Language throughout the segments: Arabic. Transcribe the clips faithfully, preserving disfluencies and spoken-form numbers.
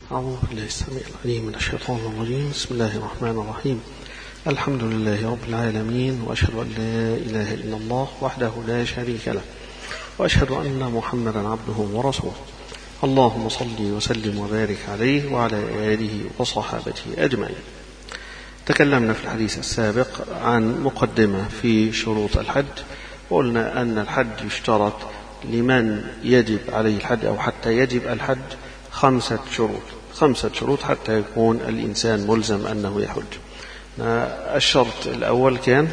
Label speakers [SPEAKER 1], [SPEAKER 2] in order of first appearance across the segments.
[SPEAKER 1] أعوذ بالله السميع العليم من الشيطان الرجيم. بسم الله الرحمن الرحيم. الحمد لله رب العالمين، وأشهد أن لا إله إلا الله وحده لا شريك له، وأشهد أن محمدا عبده ورسوله. اللهم صل وسلم وبارك عليه وعلى آله وصحابته أجمعين. تكلمنا في الحديث السابق عن مقدمة في شروط الحج، وقلنا أن الحج يشترط لمن يجب عليه الحج أو حتى يجب الحج خمسة شروط خمسة شروط حتى يكون الإنسان ملزم أنه يحج. الشرط الأول كان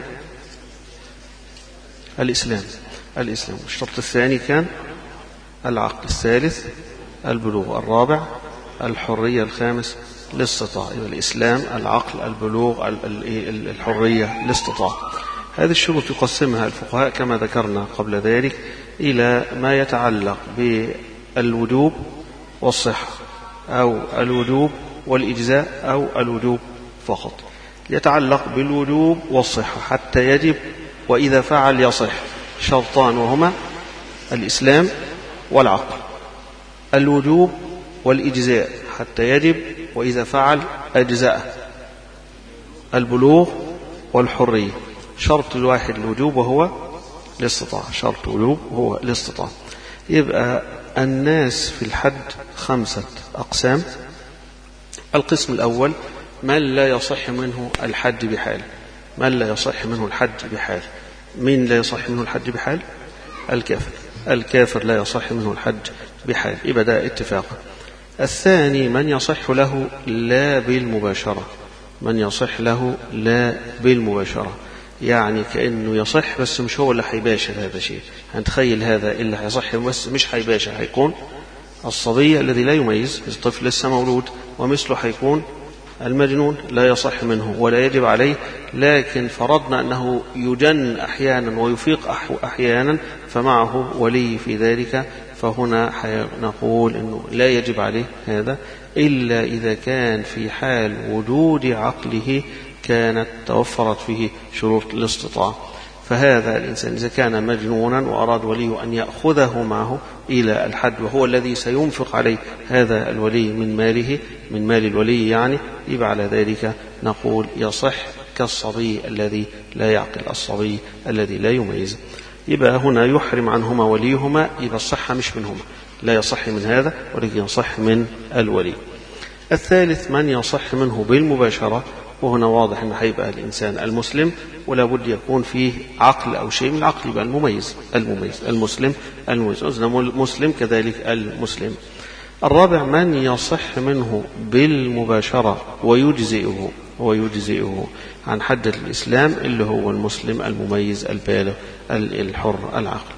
[SPEAKER 1] الإسلام الإسلام الشرط الثاني كان العقل، الثالث البلوغ، الرابع الحرية، الخامس الاستطاعة. الإسلام، العقل، البلوغ، الحرية، الاستطاعة. هذه الشروط يقسمها الفقهاء كما ذكرنا قبل ذلك إلى ما يتعلق بالوجوب والصحة، أو الوجوب والإجزاء، أو الوجوب فقط. يتعلق بالوجوب والصحة حتى يجب وإذا فعل يصح، شرطان وهما الإسلام والعقل. الوجوب والإجزاء حتى يجب وإذا فعل أجزاء. البلوغ والحرية. شرط الواحد الوجوب وهو الاستطاعة، شرط الوجوب هو الاستطاعة. يبقى الناس في الحج خمسة أقسام. القسم الأول من لا يصح منه الحج بحال. من لا يصح منه الحج بحال. من لا يصح منه الحج بحال؟ الكافر. الكافر لا يصح منه الحج بحال، يبقى ده اتفاقا. الثاني من يصح له لا بالمباشرة. من يصح له لا بالمباشرة، يعني كأنه يصح بس مش هو اللي هيباشر هذا الشيء. هنتخيل هذا اللي هيصح بس مش هيباشر، هيكون الصبي الذي لا يميز، الطفل لسه مولود، ومثله هيكون المجنون لا يصح منه ولا يجب عليه، لكن فرضنا أنه يجن أحيانا ويفيق أحيانا فمعه ولي في ذلك، فهنا نقول أنه لا يجب عليه هذا إلا إذا كان في حال وجود عقله كانت توفرت فيه شروط الاستطاعة. فهذا الإنسان إذا كان مجنونا وأراد وليه أن يأخذه معه إلى الحج وهو الذي سينفق عليه هذا الولي من ماله، من مال الولي يعني، يبقى على ذلك نقول يصح كالصبي الذي لا يعقل، الصبي الذي لا يميز. يبقى هنا يحرم عنهما وليهما، يبقى الصحة مش منهما، لا يصح من هذا ولكن يصح من الولي. الثالث من يصح منه بالمباشرة، وهنا واضح أن هيبقى الإنسان المسلم ولا بد يكون فيه عقل أو شيء من العقل، يبقى المميز المميز المسلم المميز المسلم كذلك المسلم. الرابع من يصح منه بالمباشرة ويجزئه ويجزئه عن حجة الإسلام اللي هو المسلم المميز البالغ الحر العقل.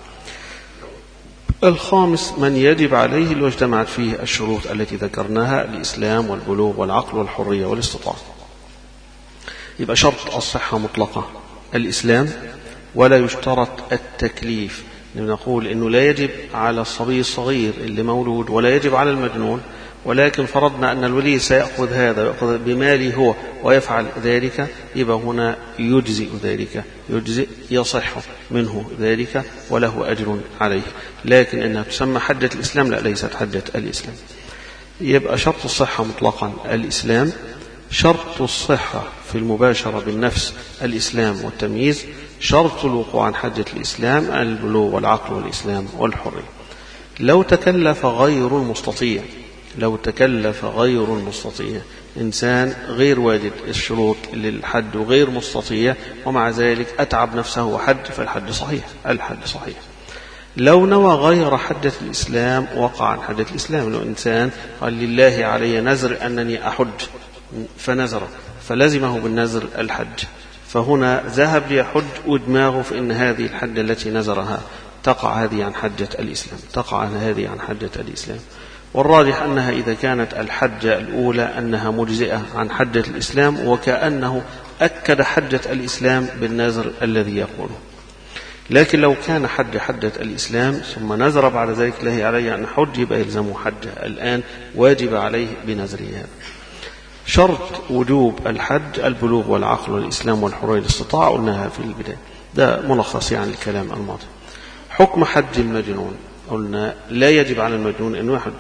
[SPEAKER 1] الخامس من يجب عليه اللي اجتمعت فيه الشروط التي ذكرناها، الإسلام والبلوغ والعقل والحرية والاستطاعة. يبقى شرط الصحة مطلقة الإسلام، ولا يشترط التكليف. نقول إنه لا يجب على الصبي الصغير اللي مولود ولا يجب على المجنون، ولكن فرضنا أن الولي سيأخذ هذا ويأخذ بماله هو ويفعل ذلك، يبقى هنا يجزئ ذلك، يجزئ يصح منه ذلك وله أجر عليه. لكن إنها تسمى حجة الإسلام، لا، ليست حجة الإسلام. يبقى شرط الصحة مطلقا الإسلام، شرط الصحة في المباشرة بالنفس الإسلام والتمييز، شرط الوقوع عن حجة الإسلام البلوغ والعقل والإسلام والحرية. لو تكلف غير المستطيع لو تكلف غير المستطيع إنسان غير واجد الشروط للحج وغير مستطيع ومع ذلك أتعب نفسه وحج، فالحج صحيح، الحج صحيح. لو نوى غير حجة الإسلام وقع عن حجة الإسلام. لو إنسان قال لله علي نذر أنني أحج فنذر فلزمه بالنذر الحج، فهنا ذهب ليحج ودماغه في إن هذه الحجة التي نذرها تقع هذه عن حجة الإسلام، تقع هذه عن حجة الإسلام. والراجح أنها إذا كانت الحجة الأولى أنها مجزئة عن حجة الإسلام، وكأنه أكد حجة الإسلام بالنذر الذي يقوله. لكن لو كان حج حجة الإسلام ثم نذر بعد ذلك له عليه أن حج، يبقى يلزمه حجة الآن، واجب عليه بنذره هذا. شرط وجوب الحج البلوغ والعقل والإسلام والحرية والاستطاعة، قلناها في البداية، ده ملخص يعني الكلام الماضي. حكم حج المجنون، قلنا لا يجب على المجنون أنه يحج،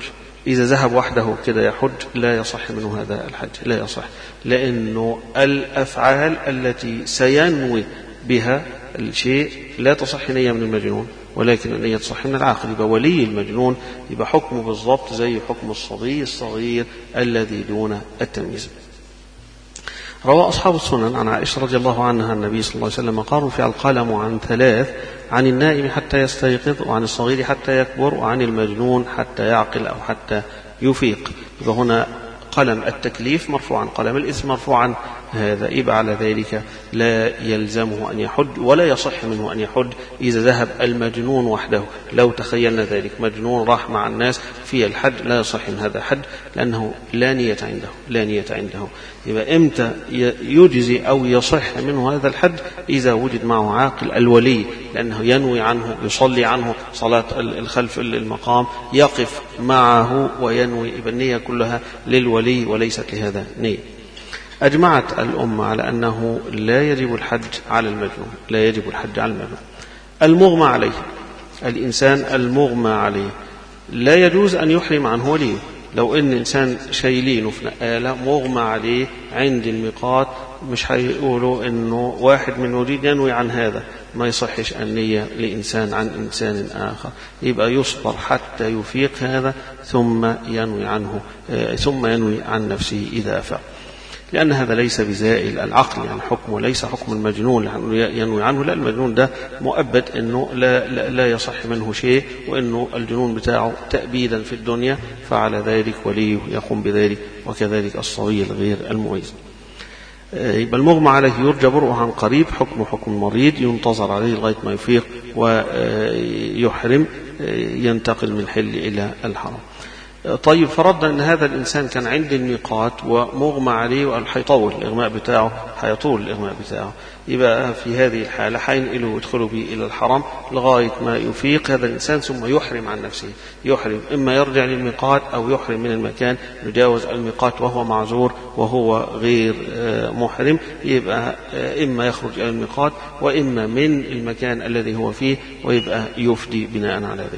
[SPEAKER 1] إذا ذهب وحده كده يحج لا يصح منه هذا الحج، لا يصح، لأنه الأفعال التي سينوي بها الشيء لا تصح نية من المجنون، ولكن النية تصح من العاقل. يبقى ولي المجنون يبقى حكمه بالضبط زي حكم الصبي الصغير الذي دون التمييز. روى أصحاب السنن عن عائشة رضي الله عنها النبي صلى الله عليه وسلم قال: رفع القلم عن ثلاث: عن النائم حتى يستيقظ، وعن الصغير حتى يكبر، وعن المجنون حتى يعقل أو حتى يفيق. يبقى هنا قلم التكليف مرفوعا، قلم الإثم مرفوعا، هذا يبقى على ذلك لا يلزمه أن يحج ولا يصح منه أن يحج إذا ذهب المجنون وحده. لو تخيلنا ذلك مجنون راح مع الناس في الحج لا يصح من هذا حج، لأنه لا نية عنده، لا نية عنده. يبقى إمتى يجزي أو يصح منه هذا الحج؟ إذا وجد معه عاقل الولي، لأنه ينوي عنه، يصلي عنه صلاة الخلف المقام، يقف معه وينوي. يبقى النية كلها للولي وليست لهذا نية. أجمعت الأمة على أنه لا يجب الحج على المجنون، لا يجب الحج على المجنون. المغمى عليه، الإنسان المغمى عليه لا يجوز أن يحرم عنه وليه. لو إن إنسان شايلينه في نقالة مغمى عليه عند الميقات، مش هيقولوا إنه واحد من يريد ينوي عن هذا، ما يصحش النية لإنسان عن إنسان آخر. يبقى يصبر حتى يفيق هذا ثم ينوي عنه، ثم ينوي عن نفسه إذا أفاق، لأن هذا ليس بزائل العقل، يعني حكمه ليس حكم المجنون ينوي عنه، لا، المجنون ده مؤبد أنه لا, لا, لا يصح منه شيء، وأنه الجنون بتاعه تأبيدا في الدنيا، فعلى ذلك وليه يقوم بذلك، وكذلك الصبي الغير المميز. يبقى المغمى عليه يرجى برؤه عن قريب، حكم حكم المريض، ينتظر عليه لغاية ما يفيق ويحرم، ينتقل من الحل إلى الحرم. طيب، فرضنا أن هذا الإنسان كان عند الميقات ومغمى عليه وقال حيطول الإغماء بتاعه، حيطول الإغماء بتاعه، يبقى في هذه الحالة حينقله ويدخلوا به إلى الحرم لغاية ما يفيق هذا الإنسان ثم يحرم عن نفسه. يحرم إما يرجع للميقات أو يحرم من المكان، يجاوز الميقات وهو معذور وهو غير محرم، يبقى إما يخرج إلى الميقات وإما من المكان الذي هو فيه، ويبقى يفدي بناء على ذلك.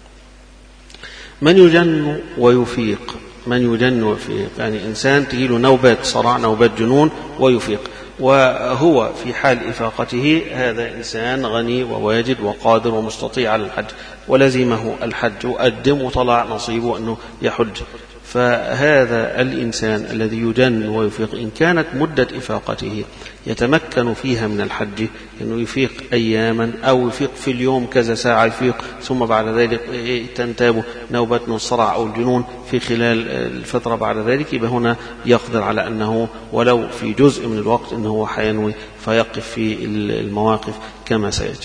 [SPEAKER 1] من يجن ويفيق، من يجن ويفيق يعني إنسان تجيله نوبات صرع، نوبات جنون ويفيق، وهو في حال إفاقته هذا إنسان غني وواجد وقادر ومستطيع على الحج، ولزمه الحج وقدم وطلع نصيبه أنه يحج. فهذا الإنسان الذي يجن ويفيق إن كانت مدة إفاقته يتمكن فيها من الحج، أنه يفيق أياما أو يفيق في اليوم كذا ساعة يفيق، ثم بعد ذلك تنتابه نوبة من الصرع أو الجنون في خلال الفترة بعد ذلك، يبقى هنا يقدر على أنه ولو في جزء من الوقت أنه حينوي فيقف في المواقف كما سيأتي.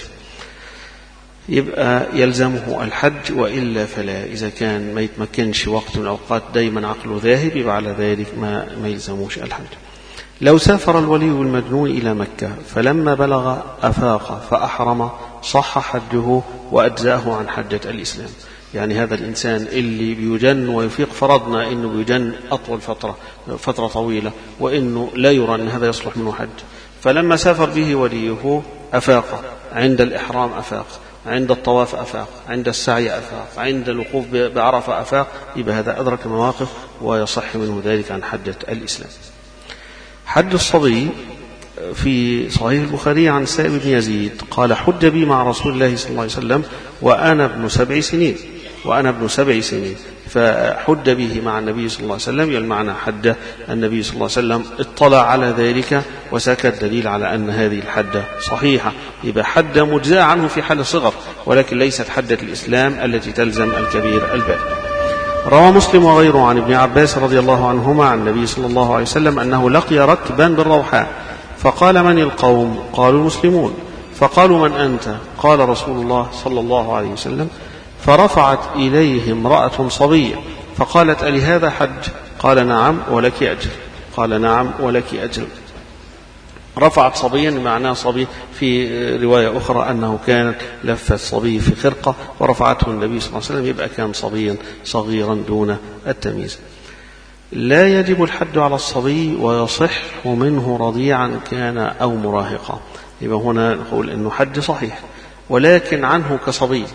[SPEAKER 1] يبقى يلزمه الحج، وإلا فلا. إذا كان ما يتمكنش وقت من الأوقات دايما عقله ذاهب، يبقى على ذلك ما, ما يلزموش الحج. لو سافر الولي المجنون إلى مكة فلما بلغ أفاق فأحرم صح حجه وأجزاه عن حجة الإسلام. يعني هذا الإنسان اللي بيجن ويفيق، فرضنا إنه بيجن أطول فترة فترة طويلة وإنه لا يرى أن هذا يصلح منه حج، فلما سافر به وليه أفاق، عند الإحرام أفاق، عند الطواف أفاق، عند السعي أفاق، عند الوقوف بعرفة أفاق، يبقى هذا أدرك مواقف ويصح منه ذلك عن حجة الإسلام. حج الصبي في صحيح البخاري عن سائب بن يزيد قال: حج بي مع رسول الله صلى الله عليه وسلم وأنا ابن سبع سنين وأنا ابن سبع سنين فحج به مع النبي صلى الله عليه وسلم، المعنى حج النبي صلى الله عليه وسلم، اطلع على ذلك وسكت، دليل على أن هذه الحجة صحيحة. يبقى حج مجزاء عنه في حال الصغر، ولكن ليست حجة الإسلام التي تلزم الكبير البالغ. روى مسلم وغيره عن ابن عباس رضي الله عنهما عن النبي صلى الله عليه وسلم أنه لقي ركبا بالروحاء فقال: من القوم؟ قالوا: المسلمون. فقالوا: من أنت؟ قال: رسول الله صلى الله عليه وسلم. فرفعت إليه امرأة صبية فقالت: ألي هذا حج؟ قال: نعم ولك أجر. قال: نعم ولك أجر. رفعت صبيا معناه صبي، في رواية أخرى أنه كانت لفت صبي في خرقة ورفعته النبي صلى الله عليه وسلم، يبقى كان صبيا صغيرا دون التمييز. لا يجب الحج على الصبي ويصح منه رضيعا كان أو مراهقا. يبقى هنا نقول أنه حج صحيح، ولكن عنه كصبي،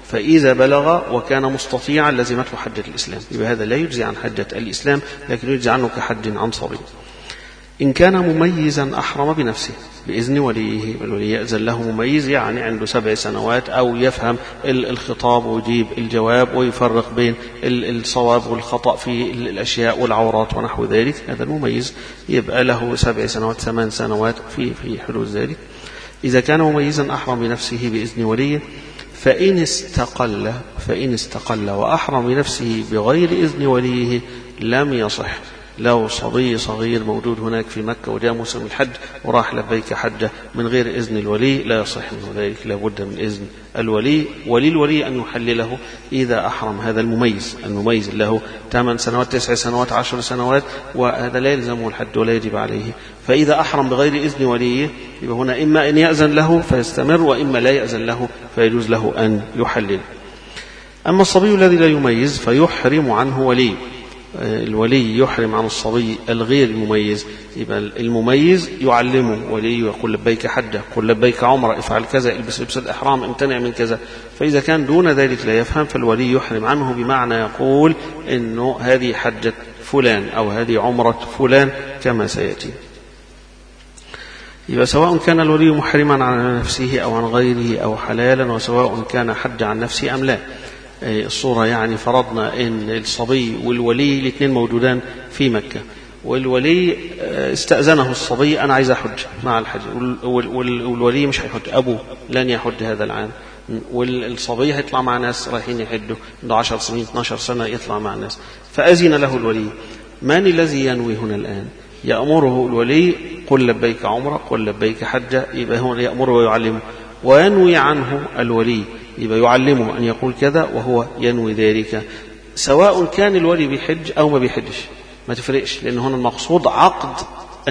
[SPEAKER 1] فإذا بلغ وكان مستطيعا لزمته حجة الإسلام، يبقى هذا لا يجزي عن حجة الإسلام لكن يجزي عنه كحج عن صبي. إن كان مميزا أحرم بنفسه بإذن وليه، الولي يأذن له مميز يعني عنده سبع سنوات أو يفهم الخطاب ويجيب الجواب ويفرق بين الصواب والخطأ في الأشياء والعورات ونحو ذلك، هذا المميز يبقى له سبع سنوات ثمان سنوات في في حدود ذلك. إذا كان مميزا أحرم بنفسه بإذن وليه. فإن استقل فإن استقل وأحرم بنفسه بغير إذن وليه لم يصح. لو صبي صغير موجود هناك في مكة وجاء موسم الحج وراح لبيك حجة من غير إذن الولي لا يصح منه ذلك، لا بد من إذن الولي، وللولي أن يحلله إذا أحرم هذا المميز المميز له ثمان سنوات تسع سنوات عشر سنوات، وهذا لا يلزمه الحج ولا يجب عليه. فإذا أحرم بغير إذن وليه يبقى هنا إما أن يأذن له فيستمر وإما لا يأذن له فيجوز له أن يحلل. أما الصبي الذي لا يميز فيحرم عنه ولي، الولي يحرم عن الصبي الغير المميز، يبقى المميز يعلمه ولي يقول لبيك حجة، قل لبيك عمرة، افعل كذا، البس لبس الإحرام، امتنع من كذا. فإذا كان دون ذلك لا يفهم فالولي يحرم عنه، بمعنى يقول إنه هذه حجة فلان أو هذه عمرة فلان كما سيأتي. يبقى سواء كان الولي محرما عن نفسه أو عن غيره أو حلالا، وسواء كان حج عن نفسه أم لا. الصورة يعني فرضنا ان الصبي والولي الاثنين موجودان في مكة، والولي استأذنه الصبي أنا عايز أحج مع الحج، والولي مش هيحج، أبوه لن يحج هذا العام، والصبي هيطلع مع ناس رايحين يحجوا عنده عشر سنين اثناشر سنة يطلع مع ناس، فأذن له الولي. من الذي ينوي هنا الآن؟ يأمره الولي قل لبيك عمرة، قل لبيك حجة، يبقى هو يأمره ويعلمه، وينوي عنه الولي، يبقى يعلمه أن يقول كذا وهو ينوي ذلك، سواء كان الولي بيحج أو ما بيحجش ما تفرقش، لأن هنا المقصود عقد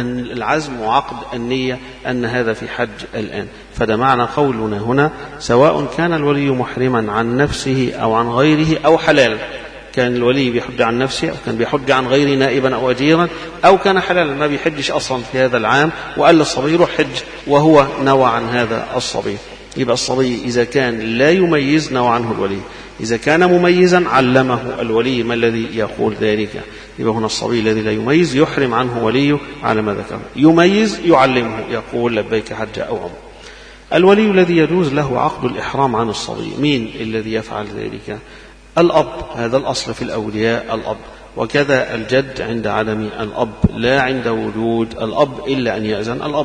[SPEAKER 1] العزم وعقد النية أن هذا في حج الآن. فده معنى قولنا هنا سواء كان الولي محرما عن نفسه أو عن غيره أو حلالا، كان الولي بيحج عن نفسه أو كان بيحج عن غيره نائبا أو أجيرا، أو كان حلالا ما بيحجش أصلا في هذا العام وقال للصبي روح حج وهو نوى عن هذا الصبي. يبقى الصبي إذا كان لا يميز نوى عنه الولي، إذا كان مميزا علمه الولي ما الذي يقول ذلك. يبقى هنا الصبي الذي لا يميز يحرم عنه وليه على ما ذكر، يميز يعلمه يقول لبيك حج أو عمرة. الولي الذي يجوز له عقد الإحرام عن الصبي، مين الذي يفعل ذلك؟ الأب، هذا الأصل في الأولياء الأب، وكذا الجد عند عدم الأب، لا عند وجود الأب إلا أن يأذن الأب.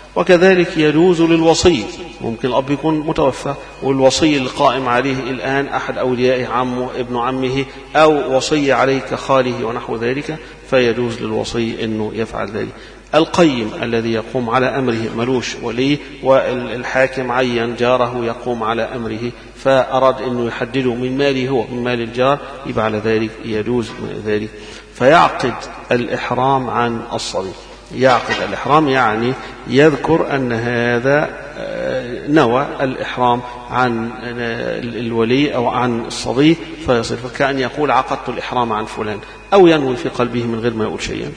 [SPEAKER 1] وكذلك يجوز للوصي، ممكن الأب يكون متوفى والوصي القائم عليه الآن أحد أوليائه عمه ابن عمه أو وصي عليه كخاله ونحو ذلك، فيجوز للوصي أنه يفعل ذلك. القيم الذي يقوم على أمره ملوش ولي، والحاكم عين جاره يقوم على أمره فأراد أنه يحدده من ماله هو من مال الجار، يبقى على ذلك يجوز ذلك. فيعقد الإحرام عن الصبي، يعقد الإحرام يعني يذكر أن هذا نوى الإحرام عن الولي أو عن الصبي فيصير فكأن يقول عقدت الإحرام عن فلان، أو ينوي في قلبه من غير ما يقول شيئا.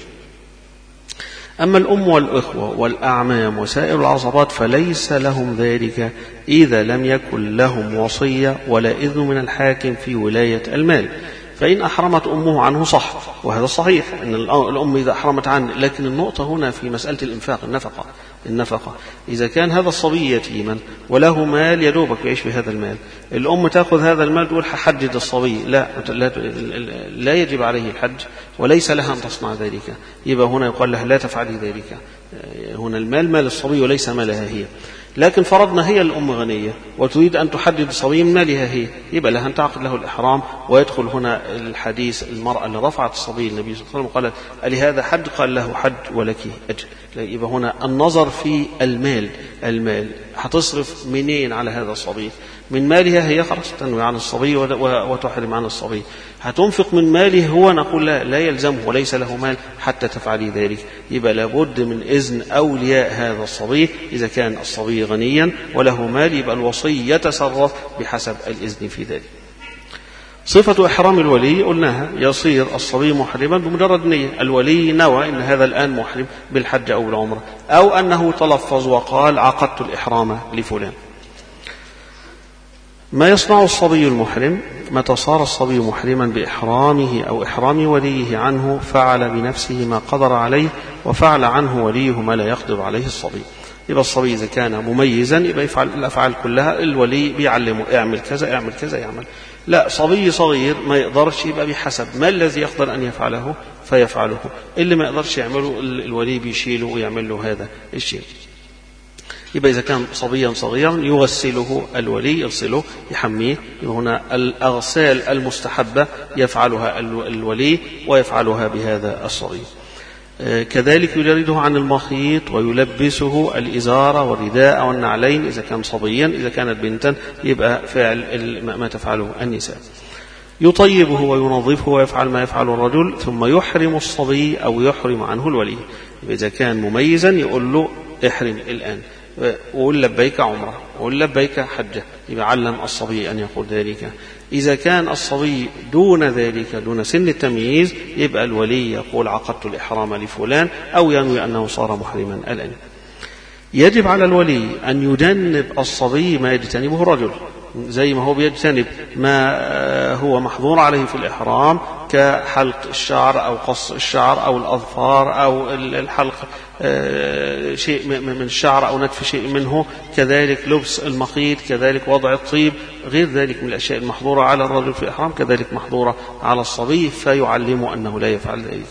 [SPEAKER 1] أما الأم والإخوة والأعمام وسائر العصبات فليس لهم ذلك إذا لم يكن لهم وصية ولا إذن من الحاكم في ولاية المال. فإن أحرمت أمه عنه صح، وهذا صحيح أن الأم إذا أحرمت عنه، لكن النقطة هنا في مسألة الإنفاق النفقة النفقة إذا كان هذا الصبي يتيما وله مال يدوبك يعيش بهذا المال، الأم تأخذ هذا المال تقول حجد الصبي، لا, لا لا يجب عليه الحج وليس لها أن تصنع ذلك. يبقى هنا يقال لها لا تفعلي ذلك، هنا المال مال الصبي وليس مالها هي. لكن فرضنا هي الأم غنية وتريد أن تحدد الصبي من مالها هي، يبقى لها أن تعقد له الإحرام. ويدخل هنا الحديث المرأة اللي رفعت الصبي النبي صلى الله عليه وسلم قالت ألهذا حج؟ قال له حج ولك أجر. يبقى هنا النظر في المال، المال هتصرف منين على هذا الصبي؟ من مالها هي خلاص تنوي عن الصبي وتحرم عن الصبي. هتنفق من ماله هو، نقول لا, لا يلزمه وليس له مال حتى تفعلي ذلك. يبقى لابد من إذن أولياء هذا الصبي، إذا كان الصبي غنيا وله مال يبقى الوصي يتصرف بحسب الإذن في ذلك. صفة إحرام الولي قلناها، يصير الصبي محرما بمجرد نية، الولي نوى إن هذا الآن محرم بالحج أو العمرة، أو أنه تلفظ وقال عقدت الإحرام لفلان. ما يصنع الصبي المحرم متى صار الصبي محرما بإحرامه أو إحرام وليه عنه فعل بنفسه ما قدر عليه وفعل عنه وليه ما لا يقدر عليه الصبي. يبقى الصبي إذا كان مميزا يبقى يفعل الأفعال كلها، الولي بيعلمه اعمل كذا اعمل كذا يعمل. لا، صبي صغير ما يقدرش يبقى بحسب ما الذي يقدر أن يفعله فيفعله، اللي ما يقدرش يعمله الولي بيشيله ويعمل له هذا الشيء. يبقى إذا كان صبيا صغيرا يغسله الولي، يغسله يحميه. هنا الأغسال المستحبة يفعلها الولي ويفعلها بهذا الصبي. كذلك يجرده عن المخيط ويلبسه الإزار والرداء والنعلين إذا كان صبيا. إذا كانت بنتا يبقى فعل ما تفعله النساء. يطيبه وينظفه ويفعل ما يفعل الرجل، ثم يحرم الصبي أو يحرم عنه الولي. إذا كان مميزا يقول له احرم الآن، وقل لبيك عمره وقل لبيك حجة، يبقى علم الصبي أن يقول ذلك. إذا كان الصبي دون ذلك دون سن التمييز يبقى الولي يقول عقدت الإحرام لفلان أو ينوي أنه صار محرما الآن. يجب على الولي أن يجنب الصبي ما يجتنبه الرجل، زي ما هو بيجتنب ما هو محظور عليه في الإحرام كحلق الشعر أو قص الشعر أو الأظفار أو الحلق شيء من الشعر أو نتف شيء منه، كذلك لبس المخيط، كذلك وضع الطيب، غير ذلك من الأشياء المحظورة على الرجل في الإحرام كذلك محظورة على الصبي، فيعلمه أنه لا يفعل ذلك.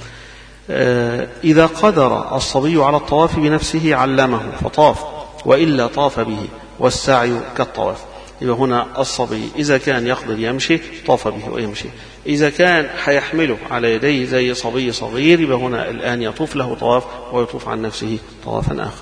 [SPEAKER 1] إذا قدر الصبي على الطواف بنفسه علمه فطاف، وإلا طاف به، والسعي كالطواف. يبقى هنا الصبي إذا كان يقدر يمشي طاف به ويمشي، إذا كان حيحمله على يديه زي صبي صغير يبقى هنا الآن يطوف له طواف ويطوف عن نفسه طوافا آخر.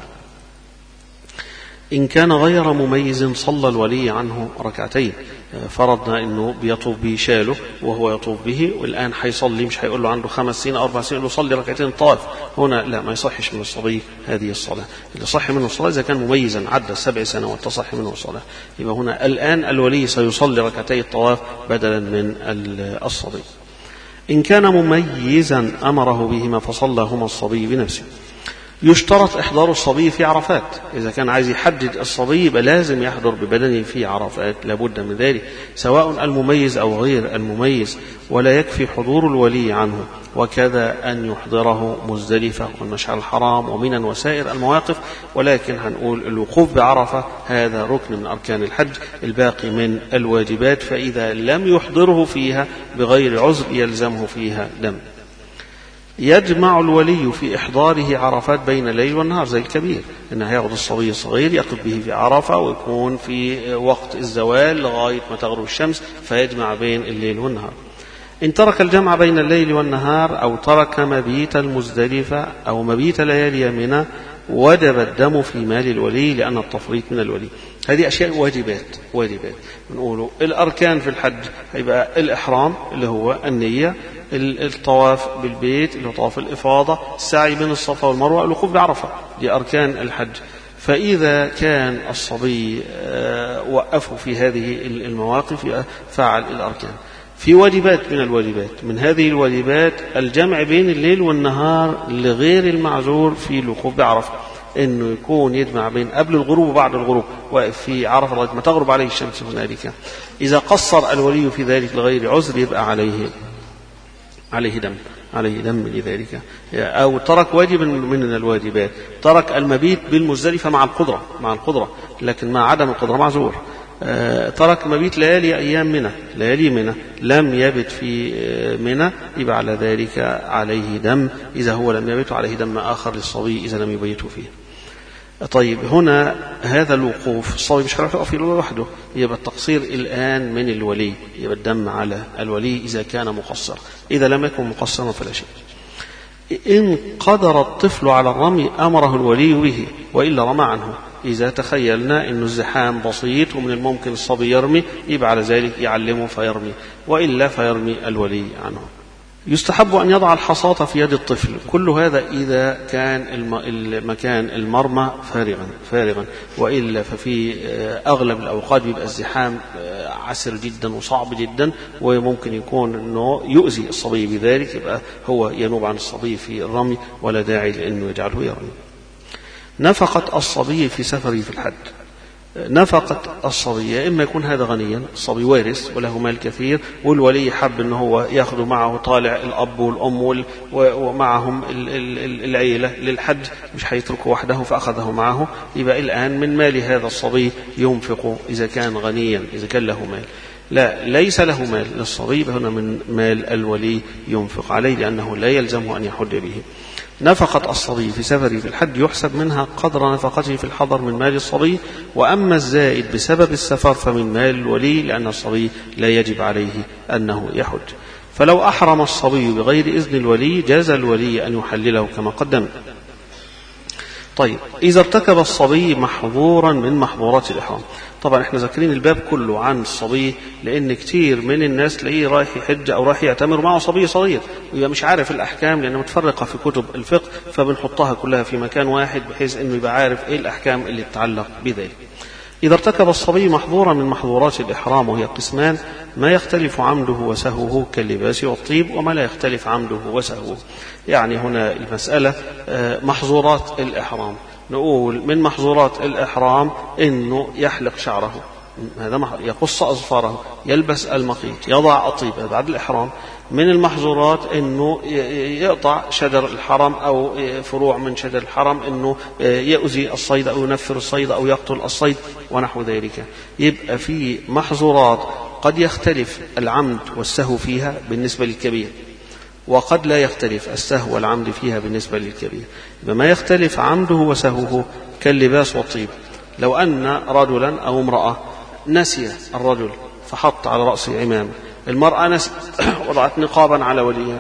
[SPEAKER 1] إن كان غير مميز صلى الولي عنه ركعتين. فرضنا أنه بيطوف به شاله وهو يطوف به، والآن حيصلي، مش هيقول له عنده خمس سنين أو أربع سنين له صلي ركعتين طاف. هنا لا، ما يصحش من الصبي هذه الصلاة. اللي صح منه الصلاة إذا كان مميزا عدى سبع سنوات تصح منه الصلاة. يبقى هنا الآن الولي سيصلي ركعتي الطواف بدلا من الصبي. إن كان مميزا أمره بهما فصلىهما الصبي بنفسه. يشترط إحضار الصبي في عرفات. إذا كان عايز يحدد الصبي يبقى لازم يحضر ببدنه في عرفات، لابد من ذلك، سواء المميز أو غير المميز، ولا يكفي حضور الولي عنه. وكذا أن يحضره مزدلفة والمشعر الحرام ومنى وسائر المواقف، ولكن هنقول الوقوف بعرفة هذا ركن من أركان الحج، الباقي من الواجبات، فإذا لم يحضره فيها بغير عذر يلزمه فيها دم. يجمع الولي في إحضاره عرفات بين الليل والنهار زي الكبير، إنه يأخذ الصبي الصغير يقف به في عرفة ويكون في وقت الزوال لغاية ما تغرب الشمس، فيجمع بين الليل والنهار. إن ترك الجمع بين الليل والنهار أو ترك مبيت المزدلفة أو مبيت ليالي منى وجب الدم في مال الولي، لأن التفريط من الولي. هذه أشياء واجبات واجبات بنقوله. الأركان في الحج هيبقى الإحرام اللي هو النية، الطواف بالبيت اللي هو طواف الإفاضة، السعي بين الصفا والمروة، الوقوف بعرفة، دي أركان الحج. فإذا كان الصبي وقفه في هذه المواقف فعل الأركان. في واجبات من الواجبات، من هذه الواجبات الجمع بين الليل والنهار لغير المعذور في الوقوف بعرفة، إنه يكون يجمع بين قبل الغروب وبعد الغروب، واقف في عرفة لغاية ما تغرب عليه الشمس هنالك. إذا قصر الولي في ذلك لغير عذر يبقى عليه عليه دم عليه دم لذلك. أو ترك واجب من الواجبات، ترك المبيت بالمزدلفة مع القدرة مع القدرة لكن مع عدم القدرة معذور. ترك مبيت ليالي أيام منى ليالي منى لم يبت في منى يبقى على ذلك عليه دم، إذا هو لم يبت عليه دم آخر للصبي إذا لم يبيته فيه. طيب هنا هذا الوقوف الصبي مش هيقف فيه لوحده، يبقى التقصير الآن من الولي، يبقى الدم على الولي إذا كان مقصر، إذا لم يكن مقصرا فلا شيء. إن قدر الطفل على الرمي أمره الولي به وإلا رمى عنه. إذا تخيلنا أن الزحام بسيط ومن الممكن الصبي يرمي يبقى على ذلك يعلمه فيرمي، وإلا فيرمي الولي عنه. يستحب أن يضع الحصاة في يد الطفل، كل هذا إذا كان المكان المرمى فارغا فارغا وإلا ففي أغلب الأوقات بيبقى الزحام عسر جدا وصعب جدا، وممكن يكون أنه يؤذي الصبي بذلك، يبقى هو ينوب عن الصبي في الرمي ولا داعي لأنه يجعله يرمي. نفقة الصبي في سفره في الحج. نفقة الصبي إما يكون هذا غنيا، الصبي وارث وله مال كثير، والولي حب أنه هو يأخذ معه طالع الأب والأم ومعهم العيلة للحج، مش هيتركه وحده فأخذه معه، يبقى الآن من مال هذا الصبي ينفق إذا كان غنيا، إذا كان له مال. لا، ليس له مال للصبي، هنا من مال الولي ينفق عليه لأنه لا يلزمه أن يحج به. نفقة الصبي في سفره في الحج يحسب منها قدر نفقته في الحضر من مال الصبي، وأما الزائد بسبب السفر فمن مال الولي، لأن الصبي لا يجب عليه أنه يحج. فلو أحرم الصبي بغير إذن الولي جاز الولي أن يحلله كما قدم. طيب، إذا ارتكب الصبي محظورا من محظورات الإحرام. طبعا احنا ذاكرين الباب كله عن الصبي، لأن كتير من الناس تلاقيه رايح يحج أو رايح يعتمر معه صبي صغير ويبقى مش عارف الأحكام، لأنها متفرقة في كتب الفقه، فبنحطها كلها في مكان واحد بحيث أنه يبقى عارف إيه الأحكام اللي تتعلق بذلك. إذا ارتكب الصبي محظورا من محظورات الإحرام، وهي قسمان: ما يختلف عمده وسهوه كاللباس والطيب، وما لا يختلف عمده وسهوه. يعني هنا المسألة محظورات الإحرام، نقول من محظورات الإحرام إنه يحلق شعره، هذا يقص أظفاره، يلبس المخيط، يضع الطيب، هذا بعد الإحرام. من المحظورات إنه يقطع شجر الحرم أو فروع من شجر الحرم، إنه يؤذي الصيد أو ينفر الصيد أو يقتل الصيد ونحو ذلك. يبقى في محظورات قد يختلف العمد والسهو فيها بالنسبة للكبير، وقد لا يختلف السهو والعمد فيها بالنسبة للكبير. بما يختلف عمده وسهوه كاللباس والطيب. لو أن رجلا أو امرأة نسي الرجل فحط على رأسه عمامة، المرأة نسي وضعت نقابا على وليها،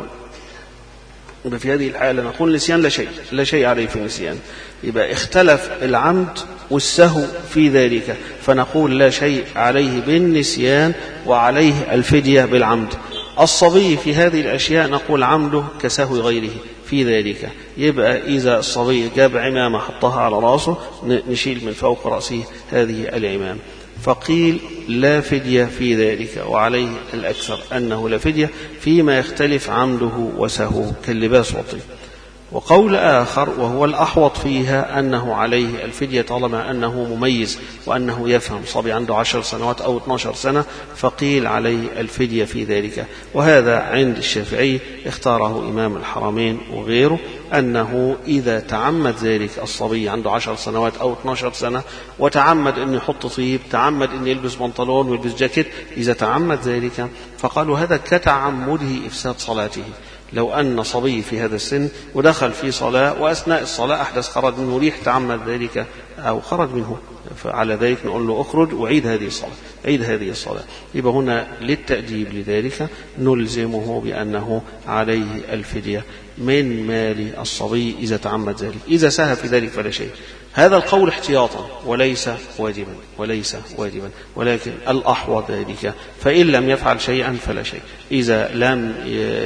[SPEAKER 1] يبقى في هذه الحالة نقول نسيان لا شيء لا شيء عليه في النسيان. يبقى اختلف العمد والسهو في ذلك، فنقول لا شيء عليه بالنسيان وعليه الفدية بالعمد. الصبي في هذه الأشياء نقول عمده كسهو غيره في ذلك. يبقى إذا الصبي جاب عمامة حطها على رأسه نشيل من فوق رأسه هذه العمامة، فقيل لا فدية في ذلك، وعليه الأكثر أنه لا فدية فيما يختلف عمده وسهوه كاللباس والطيب. وقول آخر وهو الأحوط فيها أنه عليه الفدية طالما أنه مميز وأنه يفهم، صبي عنده عشر سنوات أو اثناشر سنة، فقيل عليه الفدية في ذلك. وهذا عند الشافعي اختاره إمام الحرمين وغيره، أنه إذا تعمد ذلك الصبي عنده عشر سنوات أو اثناشر سنة وتعمد أن يحط طيب، تعمد أن يلبس بنطلون ويلبس جاكيت، إذا تعمد ذلك فقالوا هذا كتعمده إفساد صلاته. لو أن صبي في هذا السن ودخل في صلاة وأثناء الصلاة أحدث خرج منه ريح تعمد ذلك أو خرج منه، فعلى ذلك نقول له أخرج وعيد هذه الصلاة، عيد هذه الصلاة. يبقى هنا للتأديب لذلك نلزمه بأنه عليه الفدية من مال الصبي إذا تعمد ذلك. إذا سهى في ذلك فلا شيء. هذا القول احتياطا وليس واجبا وليس واجبا ولكن الأحوط ذلك، فإن لم يفعل شيئا فلا شيء. إذا لم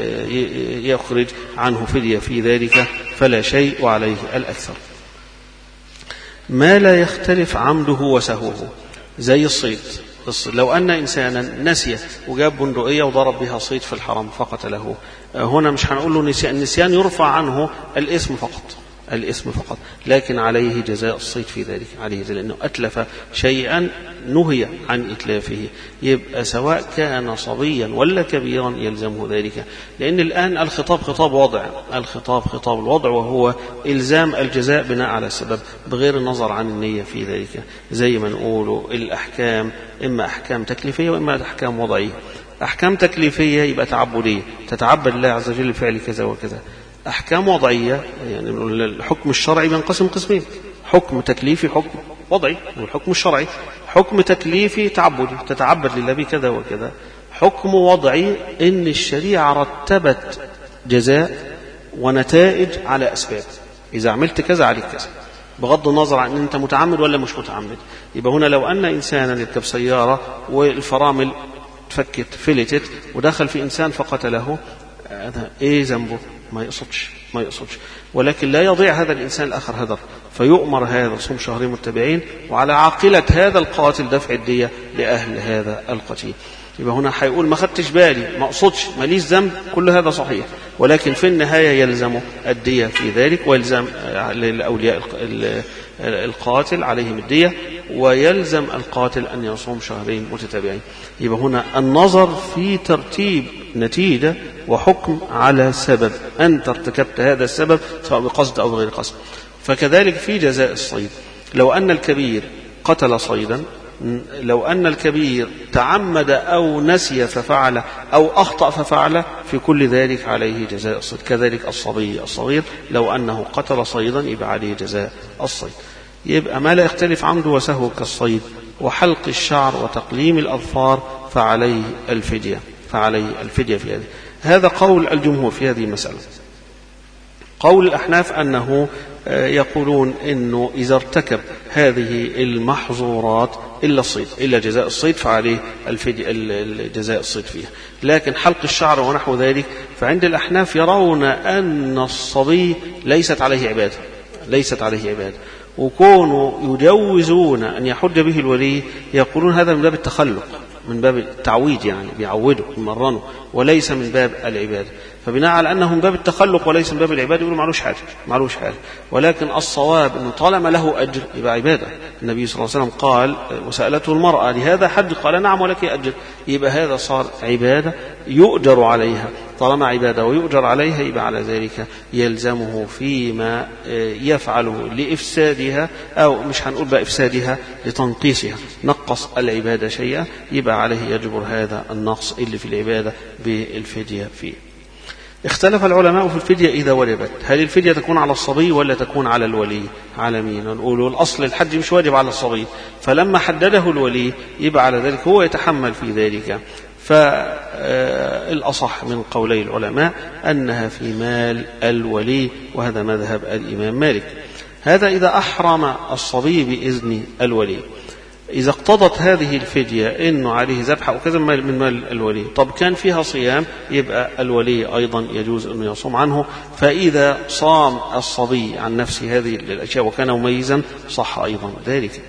[SPEAKER 1] يخرج عنه فدية في ذلك فلا شيء وعليه الأكثر. ما لا يختلف عمده وسهوه زي الصيد. لو أن إنسانا نسي وجاب بندقية وضرب بها صيد في الحرم فقتله، هنا مش هنقول له نسيان، النسيان يرفع عنه الاسم فقط، الاسم فقط، لكن عليه جزاء الصيد في ذلك، عليه جزاء لأنه أتلف شيئا نهي عن إتلافه. يبقى سواء كان صبيا ولا كبيرا يلزمه ذلك، لأن الآن الخطاب خطاب وضع، الخطاب خطاب الوضع، وهو إلزام الجزاء بناء على السبب بغير النظر عن النية في ذلك. زي ما نقول الأحكام إما أحكام تكليفية وإما أحكام وضعية. أحكام تكليفية يبقى تعبدية، تتعبد الله عز وجل بفعل كذا وكذا. أحكام وضعية يعني الحكم الشرعي بينقسم قسمين: حكم تكليفي، حكم وضعي. والحكم الشرعي حكم تكليفي تعبدي، تتعبد لله بكذا وكذا. حكم وضعي إن الشريعة رتبت جزاء ونتائج على أسباب، إذا عملت كذا عليك كذا، بغض النظر عن أن أنت متعمد ولا مش متعمد. يبقى هنا لو أن إنسانا يركب سيارة والفرامل تفكت فلتت ودخل في إنسان فقتله، هذا إيه ذنبه؟ ما يقصدش ما يقصدش ولكن لا يضيع هذا الإنسان الآخر هدر، فيؤمر هذا صوم شهرين متبعين، وعلى عاقلة هذا القاتل دفع الدية لأهل هذا القتيل. يبقى هنا هيقول ما خدتش بالي، ما أقصدش، ماليش ذنب، كل هذا صحيح، ولكن في النهاية يلزم الدية في ذلك، ويلزم للأولياء القاتل عليهم الدية. ويلزم القاتل أن يصوم شهرين متتابعين. يبقى هنا النظر في ترتيب نتيجة وحكم على سبب، أنت ارتكبت هذا السبب سواء بقصد أو بغير قصد. فكذلك في جزاء الصيد، لو أن الكبير قتل صيدا، لو أن الكبير تعمد أو نسي ففعل أو أخطأ ففعل، في كل ذلك عليه جزاء الصيد. كذلك الصبي الصغير لو أنه قتل صيدا يبقى عليه جزاء الصيد. يبقى ما لا يختلف عمده وسهو كالصيد وحلق الشعر وتقليم الأظفار فعليه الفدية، فعليه الفدية في هذه. هذا قول الجمهور في هذه المسألة. قول الأحناف أنه يقولون إنه إذا ارتكب هذه المحظورات إلا الصيد إلا جزاء الصيد فعليه الفدية جزاء الصيد فيها. لكن حلق الشعر ونحو ذلك فعند الأحناف يرون أن الصبي ليست عليه عبادة، ليست عليه عبادة، وكونوا يجوزون أن يحج به الولي يقولون هذا من باب التخلق، من باب التعويد، يعني بيعودوا يمرنوا، وليس من باب العبادة. فبناء على أنه من باب التخلق وليس من باب العبادة يقولوا معلوش حاجة، معلوش حاجة. ولكن الصواب أنه طالما له أجر يبقى عبادة. النبي صلى الله عليه وسلم قال وسألته المرأة لهذا حج؟ قال نعم ولك أجر. يبقى هذا صار عبادة يؤجر عليها، طالما عبادة ويؤجر عليها يبقى على ذلك يلزمه فيما يفعله لإفسادها، أو مش هنقول بقى إفسادها، لتنقيصها، نقص العبادة شيئا يبقى عليه يجبر هذا النقص اللي في العبادة بالفدية فيه. اختلف العلماء في الفدية إذا وجبت، هل الفدية تكون على الصبي ولا تكون على الولي؟ على مين؟ نقول الأصل الحج مش واجب على الصبي، فلما حدده الولي يبقى على ذلك هو يتحمل في ذلك. فالأصح من قولي العلماء أنها في مال الولي، وهذا مذهب الإمام مالك. هذا إذا أحرم الصبي بإذن الولي. إذا اقتضت هذه الفدية إنه عليه ذبح أو كذا من مال الولي، طب كان فيها صيام يبقى الولي أيضا يجوز أنه يصوم عنه. فإذا صام الصبي عن نفس هذه الأشياء وكان مميزا صح أيضا ذلك.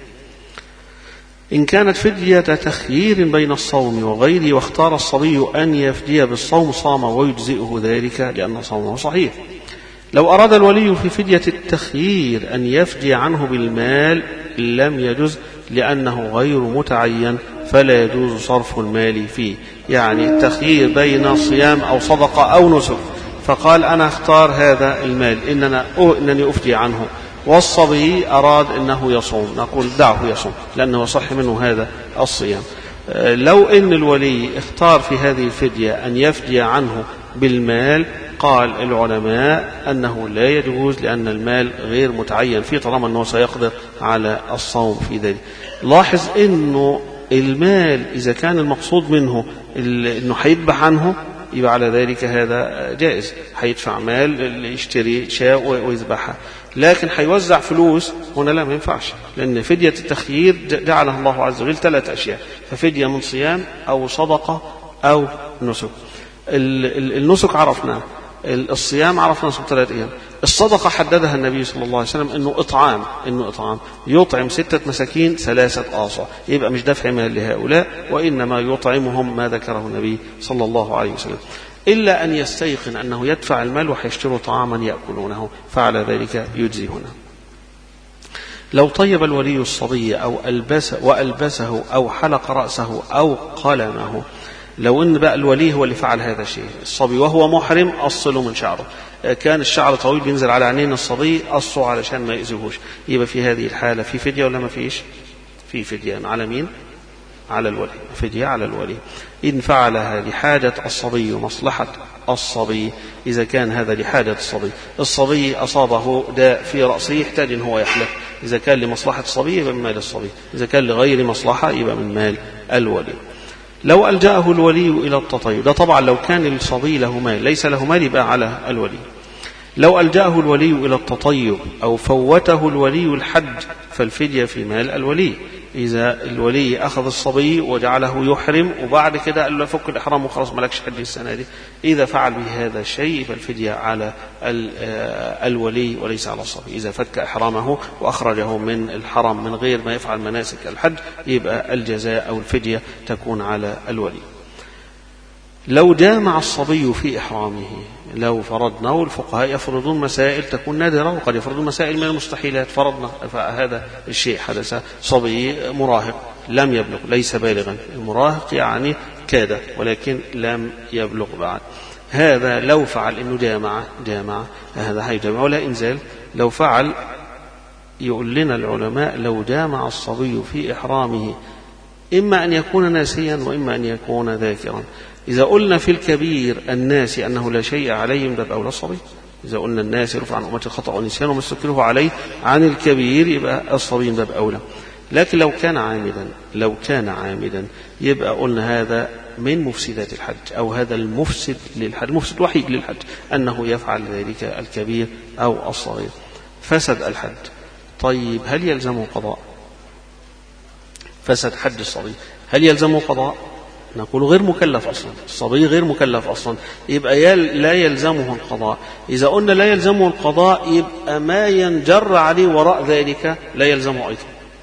[SPEAKER 1] إن كانت فدية تخيير بين الصوم وغيره واختار الصبي أن يفدي بالصوم صام ويجزئه ذلك لأن صومه صحيح. لو أراد الولي في فدية التخيير أن يفدي عنه بالمال لم يجوز لأنه غير متعين، فلا يجوز صرف المال فيه. يعني التخيير بين صيام أو صدقة أو نسك، فقال أنا اختار هذا المال إننا إنني أفدي عنه، والصبي أراد أنه يصوم، نقول دعه يصوم لأنه صح منه هذا الصيام. لو إن الولي اختار في هذه الفدية أن يفدي عنه بالمال، قال العلماء أنه لا يجوز لأن المال غير متعين فيه طالما أنه سيقدر على الصوم في ذلك. لاحظ أنه المال إذا كان المقصود منه أنه هيذبح عنه يبقى على ذلك هذا جائز، هيدفع مال يشتري شاء ويذبحها. لكن هيوزع فلوس هنا لا، ما ينفعش، لأن فدية التخيير جعلها الله عز وجل ثلاث أشياء، ففدية من صيام أو صدقة أو نسك. النسك عرفنا، الصيام عرفنا ثلاث أيام، الصدقة حددها النبي صلى الله عليه وسلم أنه إطعام، أنه إطعام يطعم ستة مساكين ثلاثة آصع، يبقى مش دفع مال لهؤلاء وإنما يطعمهم ما ذكره النبي صلى الله عليه وسلم، إلا أن يستيقن أنه يدفع المال وحيشتروا طعاما يأكلونه، فعلى ذلك يجزي هنا. لو طيب الولي الصبي أو ألبس وألبسه أو حلق رأسه أو قلمه، لو إن بقى الولي هو اللي فعل هذا الشيء، الصبي وهو محرم أصله من شعره، كان الشعر طويل بينزل على عينين الصبي أصله علشان ما يأذيهوش، يبقى في هذه الحالة في فدية ولا ما فيش؟ في فدية. على مين؟ على الولي، فدية على الولي إن فعلها لحاجة الصبي ومصلحة الصبي. إذا كان هذا لحاجة الصبي، الصبي أصابه داء في رأسه يحتاج إن هو يحلق، إذا كان لمصلحة الصبي يبقى من مال الصبي، إذا كان لغير مصلحة يبقى من مال الولي. لو ألجأه الولي إلى التطيب، ده طبعا لو كان الصبي له مال، ليس له مال يبقى على الولي. لو ألجأه الولي إلى التطيب أو فوته الولي الحج فالفدية في مال الولي. إذا الولي أخذ الصبي وجعله يحرم وبعد كده قال له فك الإحرام وخلاص ملكش حج السنة دي، إذا فعل به هذا الشيء فالفدية على الولي وليس على الصبي. إذا فك إحرامه وأخرجه من الحرم من غير ما يفعل مناسك الحج يبقى الجزاء أو الفدية تكون على الولي. لو جامع الصبي في إحرامه، لو فرضنا، والفقهاء يفرضون مسائل تكون نادرة وقد يفرضون مسائل من المستحيلات، فرضنا فهذا الشيء حدث، صبي مراهق لم يبلغ، ليس بالغا، المراهق يعني كاد ولكن لم يبلغ بعد، هذا لو فعل إنه جامع جامع هذا هيجمع ولا إنزال. لو فعل يقول لنا العلماء لو جامع الصبي في إحرامه إما أن يكون ناسيا وإما أن يكون ذاكرا. إذا قلنا في الكبير الناس أنه لا شيء عليه من باب أولى الصبي، إذا قلنا الناس يرفع عن أمة الخطأ والنسيان وما استكره عليه عن الكبير يبقى الصبي من باب أولى. لكن لو كان عامدا لو كان عامدا يبقى قلنا هذا من مفسدات الحج، أو هذا المفسد للحج، المفسد الوحيد للحج أنه يفعل ذلك الكبير أو الصغير، فسد الحج. طيب هل يلزمه قضاء؟ فسد حج الصبي، هل يلزمه قضاء؟ نقول غير مكلف أصلا، الصبي غير مكلف أصلا، يبقى لا يلزمه القضاء. إذا قلنا لا يلزمه القضاء يبقى ما ينجر عليه وراء ذلك لا يلزمه أيضا،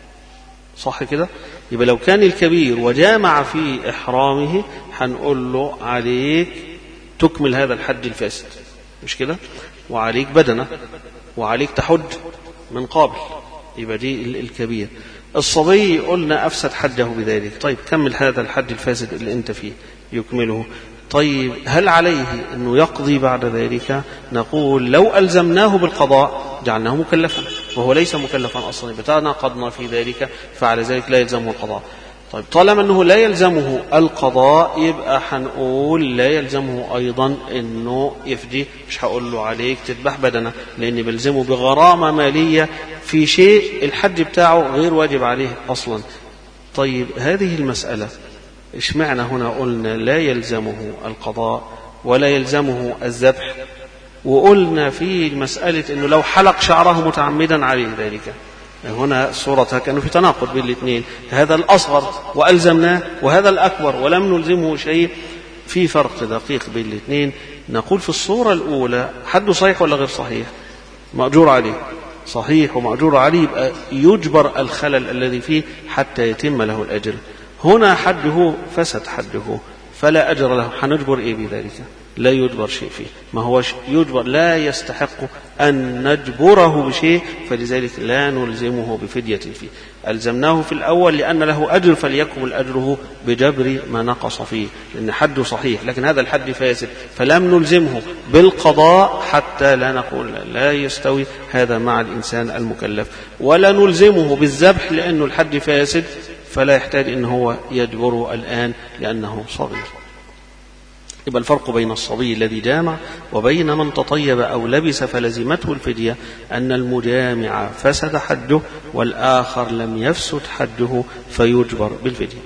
[SPEAKER 1] صح كده؟ يبقى لو كان الكبير وجامع في إحرامه هنقول له عليك تكمل هذا الحج الفاسد، مش كده؟ وعليك بدنة وعليك تحج من قابل، يبقى دي الكبير. الصبي قلنا أفسد حجه بذلك، طيب كمل هذا الحج الفاسد اللي أنت فيه يكمله. طيب هل عليه أنه يقضي بعد ذلك؟ نقول لو ألزمناه بالقضاء جعلناه مكلفا وهو ليس مكلفا أصلا، فتناقضنا في ذلك، فعلى ذلك لا يلزمه القضاء. طيب طالما أنه لا يلزمه القضاء يبقى حنقول لا يلزمه أيضا أنه يفدي، مش هقول له عليك تذبح بدنه لأن بلزمه بغرامة مالية في شيء الحج بتاعه غير واجب عليه أصلا. طيب هذه المسألة إيش معنى هنا قلنا لا يلزمه القضاء ولا يلزمه الذبح، وقلنا في مسألة أنه لو حلق شعره متعمدا عليه ذلك، هنا صورتها كأنه في تناقض بين الاثنين، هذا الأصغر وألزمناه وهذا الأكبر ولم نلزمه شيء، في فرق دقيق بين الاثنين. نقول في الصورة الأولى حد صحيح ولا غير صحيح؟ مأجور عليه، صحيح ومأجور عليه، يبقى يجبر الخلل الذي فيه حتى يتم له الأجر. هنا حده فسد حده فلا أجر له، حنجبر إيه بذلك؟ لا يجبر شيء فيه، ما هو يجبر، لا يستحق أن نجبره بشيء، فلذلك لا نلزمه بفدية فيه. ألزمناه في الأول لأن له أجر فليكمل أجره بجبر ما نقص فيه، لأن حده صحيح لكن هذا الحد فاسد، فلم نلزمه بالقضاء حتى لا نقول لا يستوي هذا مع الإنسان المكلف، ولا نلزمه بالذبح لأنه الحد فاسد فلا يحتاج أن هو يجبره الآن لأنه صغير. يبقى الفرق بين الصبي الذي جامع وبين من تطيب أو لبس فلزمته الفدية أن المجامع فسد حده والآخر لم يفسد حده فيجبر بالفدية.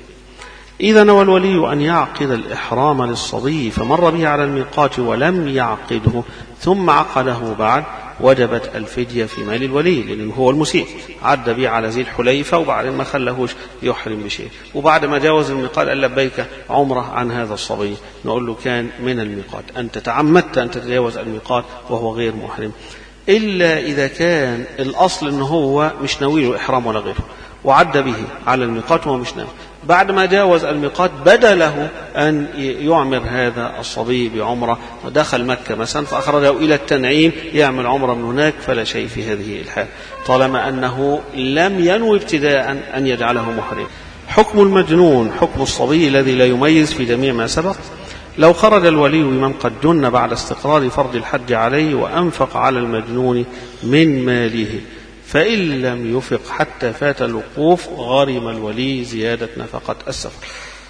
[SPEAKER 1] إذا نوى الولي أن يعقد الإحرام للصبي فمر به على الميقات ولم يعقده ثم عقده بعد وجبت الفدية في مال الولي لأنه هو المسيء، عد به على ذي الحليفة وبعدين ما خلهوش يحرم بشيء، وبعد ما جاوز الميقات قال لبيك عمره عن هذا الصبي، نقول له كان من الميقات، أنت تعمدت أن تتجاوز الميقات وهو غير محرم، إلا إذا كان الأصل أنه هو مش ناوي له إحرام ولا غيره وعد به على الميقات وهو مش ناوي، بعد ما جاوز الميقات بدا له أن يعمر هذا الصبي بعمرة، ودخل مكة مثلا فأخرجه إلى التنعيم يعمل عمرة من هناك فلا شيء في هذه الحال طالما أنه لم ينوي ابتداء أن يجعله محرم. حكم المجنون حكم الصبي الذي لا يميز في جميع ما سبق. لو خرج الولي بمن قد جن بعد استقرار فرض الحج عليه وأنفق على المجنون من ماله فإن لم يفق حتى فات الوقوف غرم الولي زيادة نفقة السفر.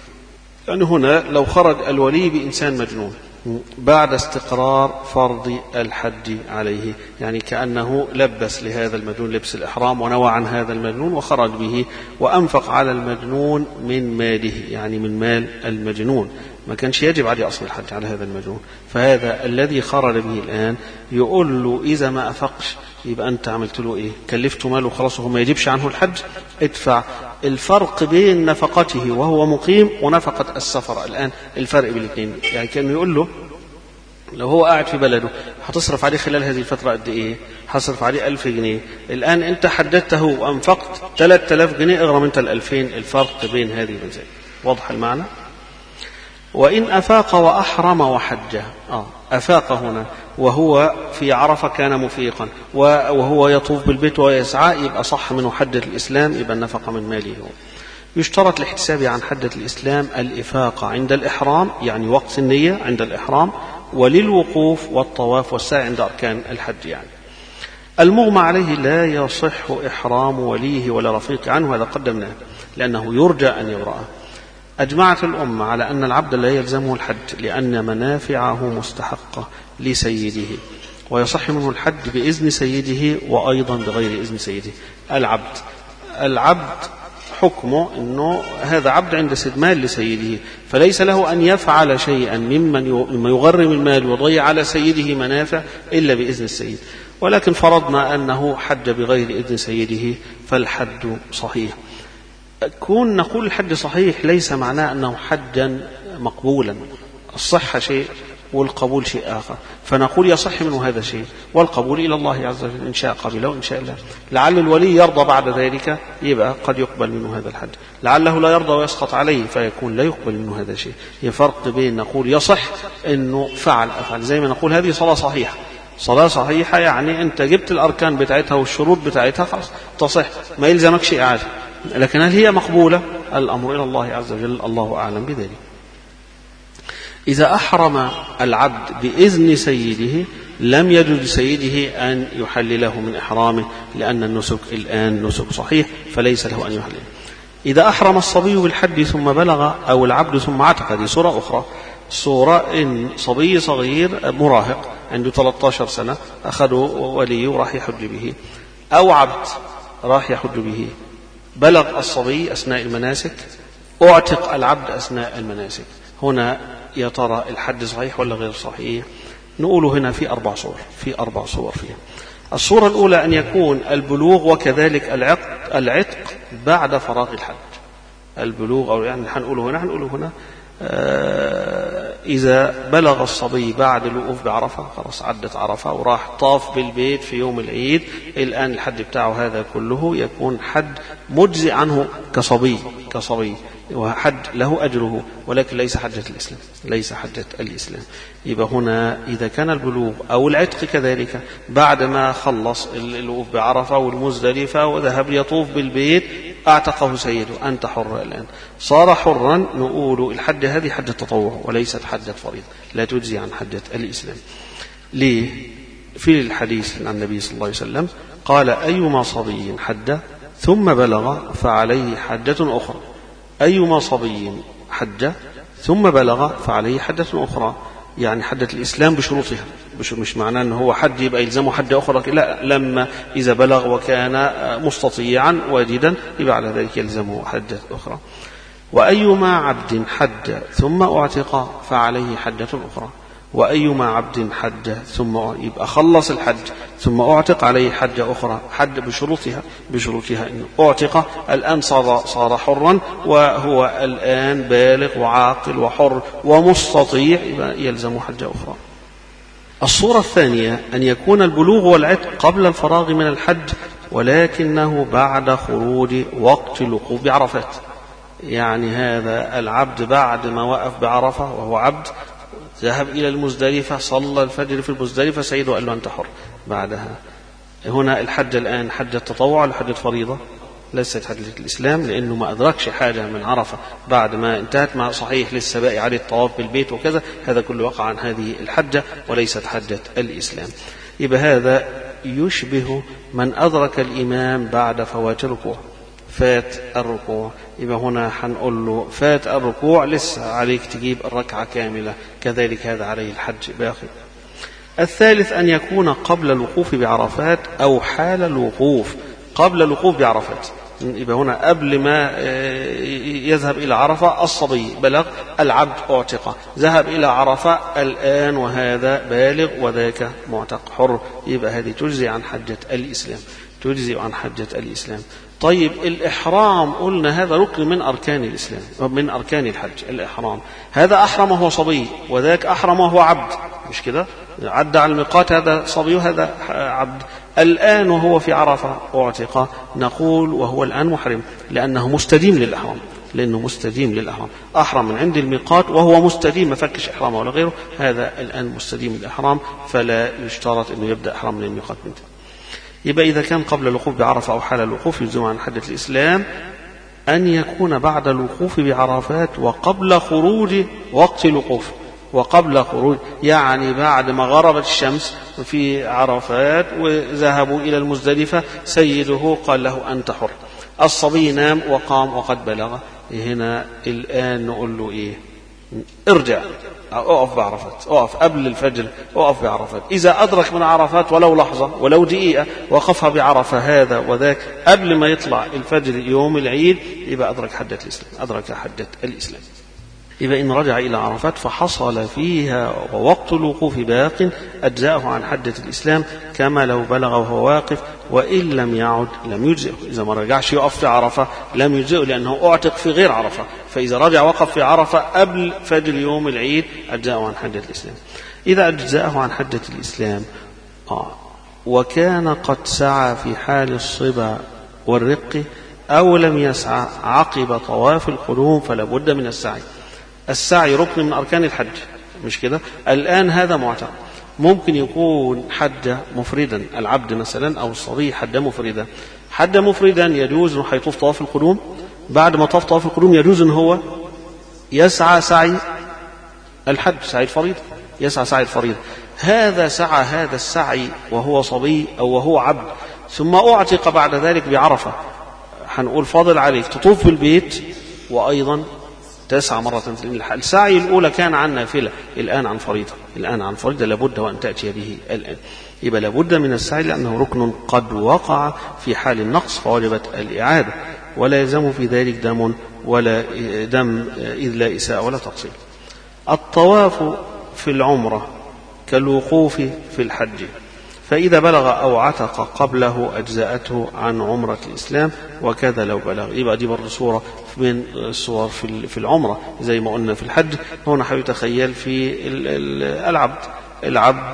[SPEAKER 1] يعني هنا لو خرج الولي بإنسان مجنون بعد استقرار فرض الحج عليه، يعني كأنه لبس لهذا المجنون لبس الإحرام ونوى عن هذا المجنون وخرج به وأنفق على المجنون من ماله، يعني من مال المجنون، ما كانش يجب عليه أصل الحج على هذا المجنون، فهذا الذي خرج به الآن يقول له إذا ما أفقش يبقى أنت عملت له إيه؟ كلفته ماله خلاص وهو ما يجبش عنه الحج، ادفع الفرق بين نفقته وهو مقيم ونفقة السفر. الآن الفرق بين الاثنين، يعني كأنه يقول له لو هو قاعد في بلده هتصرف عليه خلال هذه الفترة قد إيه؟ هتصرف عليه ألف جنيه، الآن أنت حددته وأنفقت ثلاثة آلاف جنيه، اغرم أنت الألفين الفرق بين هذه المنزل. واضح المعنى؟ وإن أفاق وأحرم وحج، آه أفاق هنا وهو في عرفة كان مفيقا وهو يطوف بالبيت ويسعى، يبقى صح منه حجة الإسلام، يبقى النفق من ماله. يشترط لاحتسابه عن حجة الإسلام الإفاقة عند الإحرام، يعني وقت النية عند الإحرام، وللوقوف والطواف والسعي عند أركان الحج. يعني المغمى عليه لا يصح إحرام وليه ولا رفيق عنه، هذا قدمناه لأنه يرجى أن يبرأه. أجمعت الأمة على أن العبد لا يلزمه الحج لأن منافعه مستحقة لسيده، ويصح منه الحج بإذن سيده وأيضا بغير إذن سيده. العبد العبد حكمه أنه هذا عبد عند سيد مال لسيده، فليس له أن يفعل شيئا مما يغرم المال ويضيع على سيده منافع إلا بإذن السيد. ولكن فرضنا أنه حج بغير إذن سيده فالحج صحيح. كون نقول الحج صحيح ليس معناه أنه حجا مقبولا، الصحة شيء والقبول شيء آخر، فنقول يصح منه هذا شيء والقبول إلى الله عز وجل، إن شاء قبله وإن شاء الله. لعل الولي يرضى بعد ذلك يبقى قد يقبل منه هذا الحج، لعله لا يرضى ويسقط عليه فيكون لا يقبل منه هذا شيء. هي فرق بين نقول يصح أنه فعل أفعل، زي ما نقول هذه صلاة صحيحة، صلاة صحيحة يعني أنت جبت الأركان بتاعتها والشروط بتاعتها خلاص تصح، ما يلزمك شيء عادي. لكن هل هي مقبولة؟ الأمر إلى الله عز وجل، الله أعلم بذلك. إذا أحرم العبد بإذن سيده لم يجد سيده أن يحلله من إحرامه، لأن النسك الآن نسك صحيح فليس له أن يحلله. إذا أحرم الصبي بالحج ثم بلغ أو العبد ثم عتق، هذه صورة أخرى. صورة إن صبي صغير مراهق عنده ثلاثة عشر سنة أخذوا ولي وراح يحج به، أو عبد راح يحج به، بلغ الصبي أثناء المناسك، أعتق العبد أثناء المناسك. هنا يا ترى الحج صحيح ولا غير صحيح؟ نقول هنا في أربع صور في أربع صور فيها. الصورة الأولى أن يكون البلوغ وكذلك العتق العتق بعد فراغ الحج. البلوغ أو يعني هنقوله هنا هنقوله هنا آه إذا بلغ الصبي بعد الوقوف بعرفة، خلاص عدت عرفة وراح طاف بالبيت في يوم العيد، الآن الحج بتاعه هذا كله يكون حج مجزي عنه كصبي كصبي وحج له أجره، ولكن ليس حجة الإسلام ليس حجة الإسلام. يبقى هنا إذا كان البلوغ أو العتق كذلك بعد ما خلص الوقوف بعرفة والمزدلفة وذهب يطوف بالبيت أعتقه سيده، أنت حر الآن، صار حرا، نقول الحج هذه حجة تطوع وليست حجة فريضة، لا تجزي عن حجة الإسلام. ليه؟ في الحديث عن النبي صلى الله عليه وسلم قال أيما صبي حج ثم بلغ فعليه حجة أخرى، أيما صبي حج ثم بلغ فعليه حجة أخرى، يعني حجة الإسلام بشروطها، مش معناه أنه هو حج يبقى يلزمه حجة أخرى، لا، لما إذا بلغ وكان مستطيعا واجدا يبقى على ذلك يلزمه حجة أخرى. وأيما عبد حج ثم أعتق فعليه حجة أخرى، وأيما عبد حج ثم يبقى خلص الحج ثم أعتق عليه حجة أخرى، حج بشروطها بشروطها إنه أعتق الآن صار صار حرا، وهو الآن بالغ وعاقل وحر ومستطيع، يبقى يلزم حجة أخرى. الصورة الثانية أن يكون البلوغ والعتق قبل الفراغ من الحج، ولكنه بعد خروج وقت الوقوف بعرفات. يعني هذا العبد بعد ما وقف بعرفة وهو عبد ذهب إلى المزدلفة، صلى الفجر في المزدلفة، سيده قال له أنت حر بعدها. هنا الحج الآن حجة تطوع ولا حجة فريضة؟ ليست حجة الإسلام، لأنه ما أدركش حاجة من عرفة بعد ما انتهت، مع صحيح لسه باقي عليه الطواف بالبيت وكذا، هذا كله وقع عن هذه الحجة وليست حجة الإسلام. يبقى هذا يشبه من أدرك الإمام بعد فوات الركوع، فات الركوع، يبقى هنا هنقول له فات الركوع لسه عليك تجيب الركعة كاملة، كذلك هذا عليه الحج باقي. الثالث أن يكون قبل الوقوف بعرفات أو حال الوقوف. قبل الوقوف بعرفات يبقى هنا قبل ما يذهب إلى عرفة الصبي بلغ، العبد أعتق، ذهب إلى عرفة الآن وهذا بالغ وذاك معتق حر، يبقى هذه تجزي عن حجة الإسلام تجزي عن حجة الإسلام. طيب الإحرام قلنا هذا ركن من أركان الإسلام من أركان الحج، الإحرام هذا أحرم وهو صبي وذاك أحرم وهو عبد، مش كده؟ عدى على الميقات، هذا صبي وهذا عبد، الآن وهو في عرفة أعتق، نقول وهو الآن محرم لأنه مستديم للإحرام، لأنه مستديم للإحرام، أحرم من عند الميقات وهو مستديم ما فكش إحرامه ولا غيره، هذا الآن مستديم الإحرام فلا يشترط أنه يبدأ إحرام من الميقات منه. يبقى إذا كان قبل الوقوف بعرفة أو حال الوقوف يلزم عن حدة الإسلام أن يكون بعد الوقوف بعرفات وقبل خروج وقت الوقوف، وقبل خروج يعني بعد ما غربت الشمس في عرفات وذهبوا إلى المزدلفة سيده قال له أنت حر. الصبي نام وقام وقد بلغ، هنا الآن نقول له إيه؟ ارجع اقف بعرفات، اقف قبل الفجر، اقف بعرفات. إذا أدرك من عرفات ولو لحظة ولو دقيقة وقفها بعرفة هذا وذاك قبل ما يطلع الفجر يوم العيد يبقى أدرك حدة الإسلام، أدرك حدة الإسلام. يبقى إن رجع إلى عرفات فحصل فيها ووقت الوقوف باق أجزاءه عن حدة الإسلام كما لو بلغ وهو واقف، وإن لم يعد لم يجزئه. إذا ما رجعش يقف في عرفة لم يجزئه لأنه أعتق في غير عرفة، فإذا رجع وقف في عرفة قبل فجر يوم العيد أجزاءه عن حدة الإسلام. إذا أجزاءه عن حدة الإسلام آه وكان قد سعى في حال الصبا والرق أو لم يسعى عقب طواف القدوم فلا بد من السعي. السعي ركن من أركان الحج، مش كده؟ الآن هذا معتق، ممكن يكون حج مفردا، العبد مثلا أو الصبي حج مفردا. حج مفردا يجوز أنه حيطوف طواف القدوم، بعد ما طاف طواف القدوم يجوز أنه هو يسعى سعي الحج، سعي الفريضة، يسعى سعي الفريضة. هذا سعى هذا السعي وهو صبي أو وهو عبد، ثم أعتق بعد ذلك بعرفة، هنقول فاضل عليك تطوف بالبيت وأيضا تسعى مرة. السعي الأولى كان عن نافلة، الآن عن فريضة، الآن عن فريضة لابد وأن تأتي به الآن. يبقى لابد من السعي لأنه ركن قد وقع في حال النقص فوجبت الإعادة، ولا يلزم في ذلك دم ولا دم إذ لا إساءة ولا تقصير. الطواف في العمرة كالوقوف في الحج، فإذا بلغ أو عتق قبله أجزأته عن عمرة الإسلام وكذا لو بلغ. يبقى دي برضه صورة من الصور في العمرة زي ما قلنا في الحج. هنا حيتخيل في العبد، العبد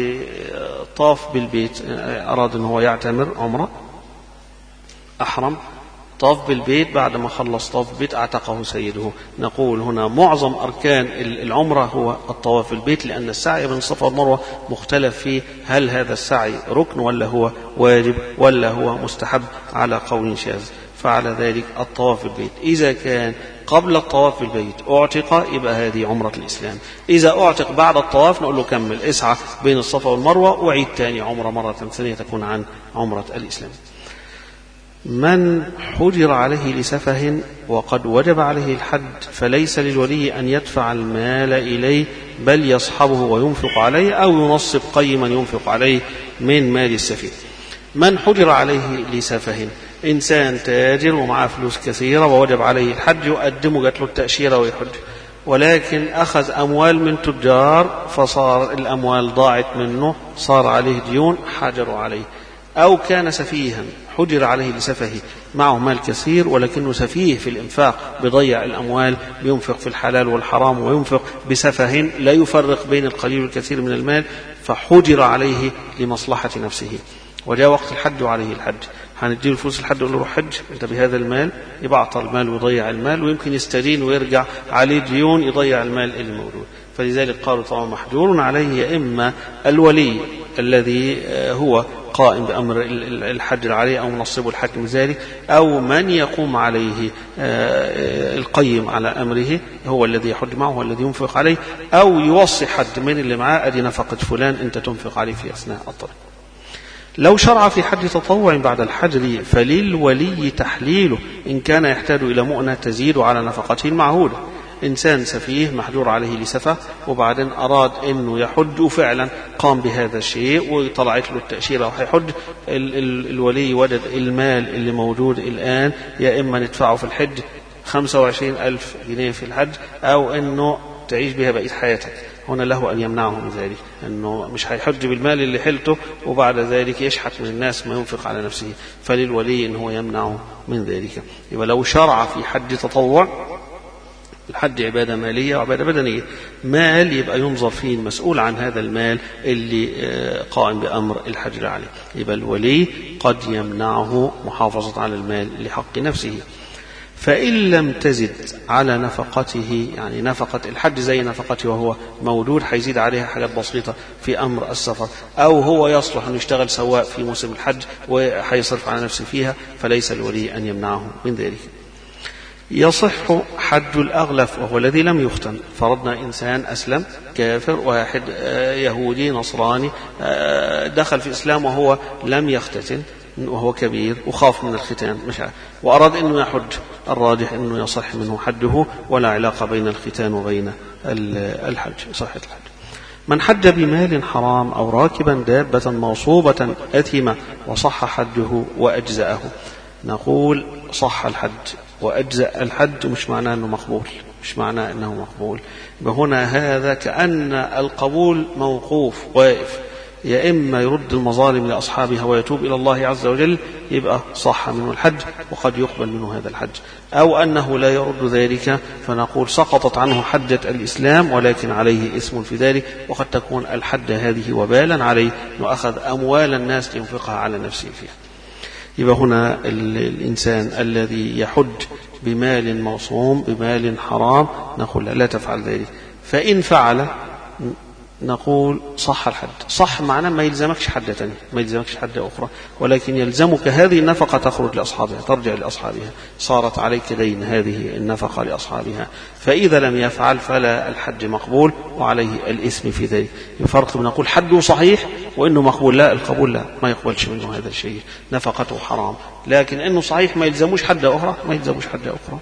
[SPEAKER 1] طاف بالبيت، أراد أن هو يعتمر عمرة، أحرم، طاف بالبيت، بعد ما خلص طاف بالبيت أعتقه سيده. نقول هنا معظم أركان العمرة هو الطواف بالبيت، لأن السعي بين الصفا والمروة مختلف فيه، هل هذا السعي ركن ولا هو واجب ولا هو مستحب على قول شاذ. فعلى ذلك الطواف بالبيت إذا كان قبل الطواف بالبيت أعتق يبقى هذه عمرة الإسلام. إذا أعتق بعد الطواف نقول له كمل اسعى بين الصفا والمروة وعيد تاني عمرة مرة ثانية تكون عن عمرة الإسلام. من حجر عليه لسفه وقد وجب عليه الحج فليس للولي أن يدفع المال إليه بل يصحبه وينفق عليه أو ينصب قيما ينفق عليه من مال السفيه. من حجر عليه لسفه، إنسان تاجر ومعه فلوس كثيرة ووجب عليه الحج يقدمه جات له التأشيرة ويحج، ولكن أخذ أموال من تجار فصار الأموال ضاعت منه صار عليه ديون حجروا عليه. أو كان سفيها حجر عليه لسفهه، معه مال كثير ولكنه سفيه في الإنفاق بيضيع الأموال، بينفق في الحلال والحرام وينفق بسفه لا يفرق بين القليل والكثير من المال، فحجر عليه لمصلحة نفسه. وجاء وقت الحج عليه الحج، هنديله فلوس الحج يقول له روح حج انت بهذا المال، يبقى اعطى المال ويضيع المال، ويمكن يستدين ويرجع عليه ديون يضيع المال الموجود. فلذلك قالوا طبعا محجور عليه يا إما الولي الذي هو قائم بأمر الحج عليه أو منصب الحكم ذلك، أو من يقوم عليه القيم على أمره هو الذي يحج معه والذي ينفق عليه، أو يوصي حد من اللي معاه أدي نفقة فلان أنت تنفق عليه في أثناء الطريق. لو شرع في حج تطوع بعد الحجر فللولي تحليله إن كان يحتاج إلى مؤنة تزيد على نفقته المعهودة. إنسان سفيه محجور عليه لسفة وبعدين أراد أنه يحج وفعلا قام بهذا الشيء وطلعت له التأشيرة وحيحج، ال- ال- الولي وجد المال اللي موجود الآن يا إما ندفعه في الحج خمسة وعشرين ألف جنيه في الحج أو أنه تعيش بها بقية حياتك، هنا له أن يمنعه من ذلك، أنه مش هيحج بالمال اللي حلته وبعد ذلك يشحت من الناس ما ينفق على نفسه، فللولي أنه يمنعه من ذلك. يبقى لو شرع في حج تطوع، الحج عبادة مالية وعبادة بدنية، مال يبقى ينظر فيه المسؤول عن هذا المال اللي قائم بأمر الحجر عليه، يبقى الولي قد يمنعه محافظة على المال لحق نفسه. فإن لم تزد على نفقته، يعني نفقة الحج زي نفقته وهو مولود هيزيد عليها حاجات بسيطة في أمر السفر، أو هو يصلح أن يشتغل سواء في موسم الحج وهيصرف على نفسه فيها، فليس الولي أن يمنعه من ذلك. يصح حج الأغلف وهو الذي لم يختن. فرضنا إنسان أسلم كافر، واحد يهودي نصراني دخل في الإسلام وهو لم يختتن وهو كبير وخاف من الختان مش عارف، وأراد أنه يحج، الراجح أنه يصح منه حجه، ولا علاقة بين الختان وبين الحج، صحة الحج. من حج بمال حرام أو راكبا دابة موصوبة أثم وصح حجه وأجزأه. نقول صح الحج وأجزأ الحج، مش معناه أنه مقبول، مش معناه أنه مقبول. هنا هذا كأن القبول موقوف واقف، يا إما يرد المظالم لأصحابها ويتوب إلى الله عز وجل يبقى صح منه الحج وقد يقبل منه هذا الحج، أو أنه لا يرد ذلك فنقول سقطت عنه حجة الإسلام ولكن عليه اسم في ذلك، وقد تكون الحج هذه وبالا عليه وأخذ أموال الناس لينفقها على نفسه فيها. يبقى هنا الإنسان الذي يحج بمال موصوم بمال حرام نقول لا تفعل ذلك. فإن فعل نقول صح الحج. صح معناه ما يلزمكش حجة تانية، ما يلزمكش حجة أخرى، ولكن يلزمك هذه النفقة تخرج لأصحابها، ترجع لأصحابها، صارت عليك دين هذه النفقة لأصحابها. فإذا لم يفعل فلا الحج مقبول وعليه الإثم في ذلك. الفرق بين نقول حجه صحيح وإنه مقبول، لا القبول لا ما يقبلش منه هذا الشيء، نفقته حرام، لكن إنه صحيح ما يلزموش حجة أخرى، ما يلزموش حجة أخرى.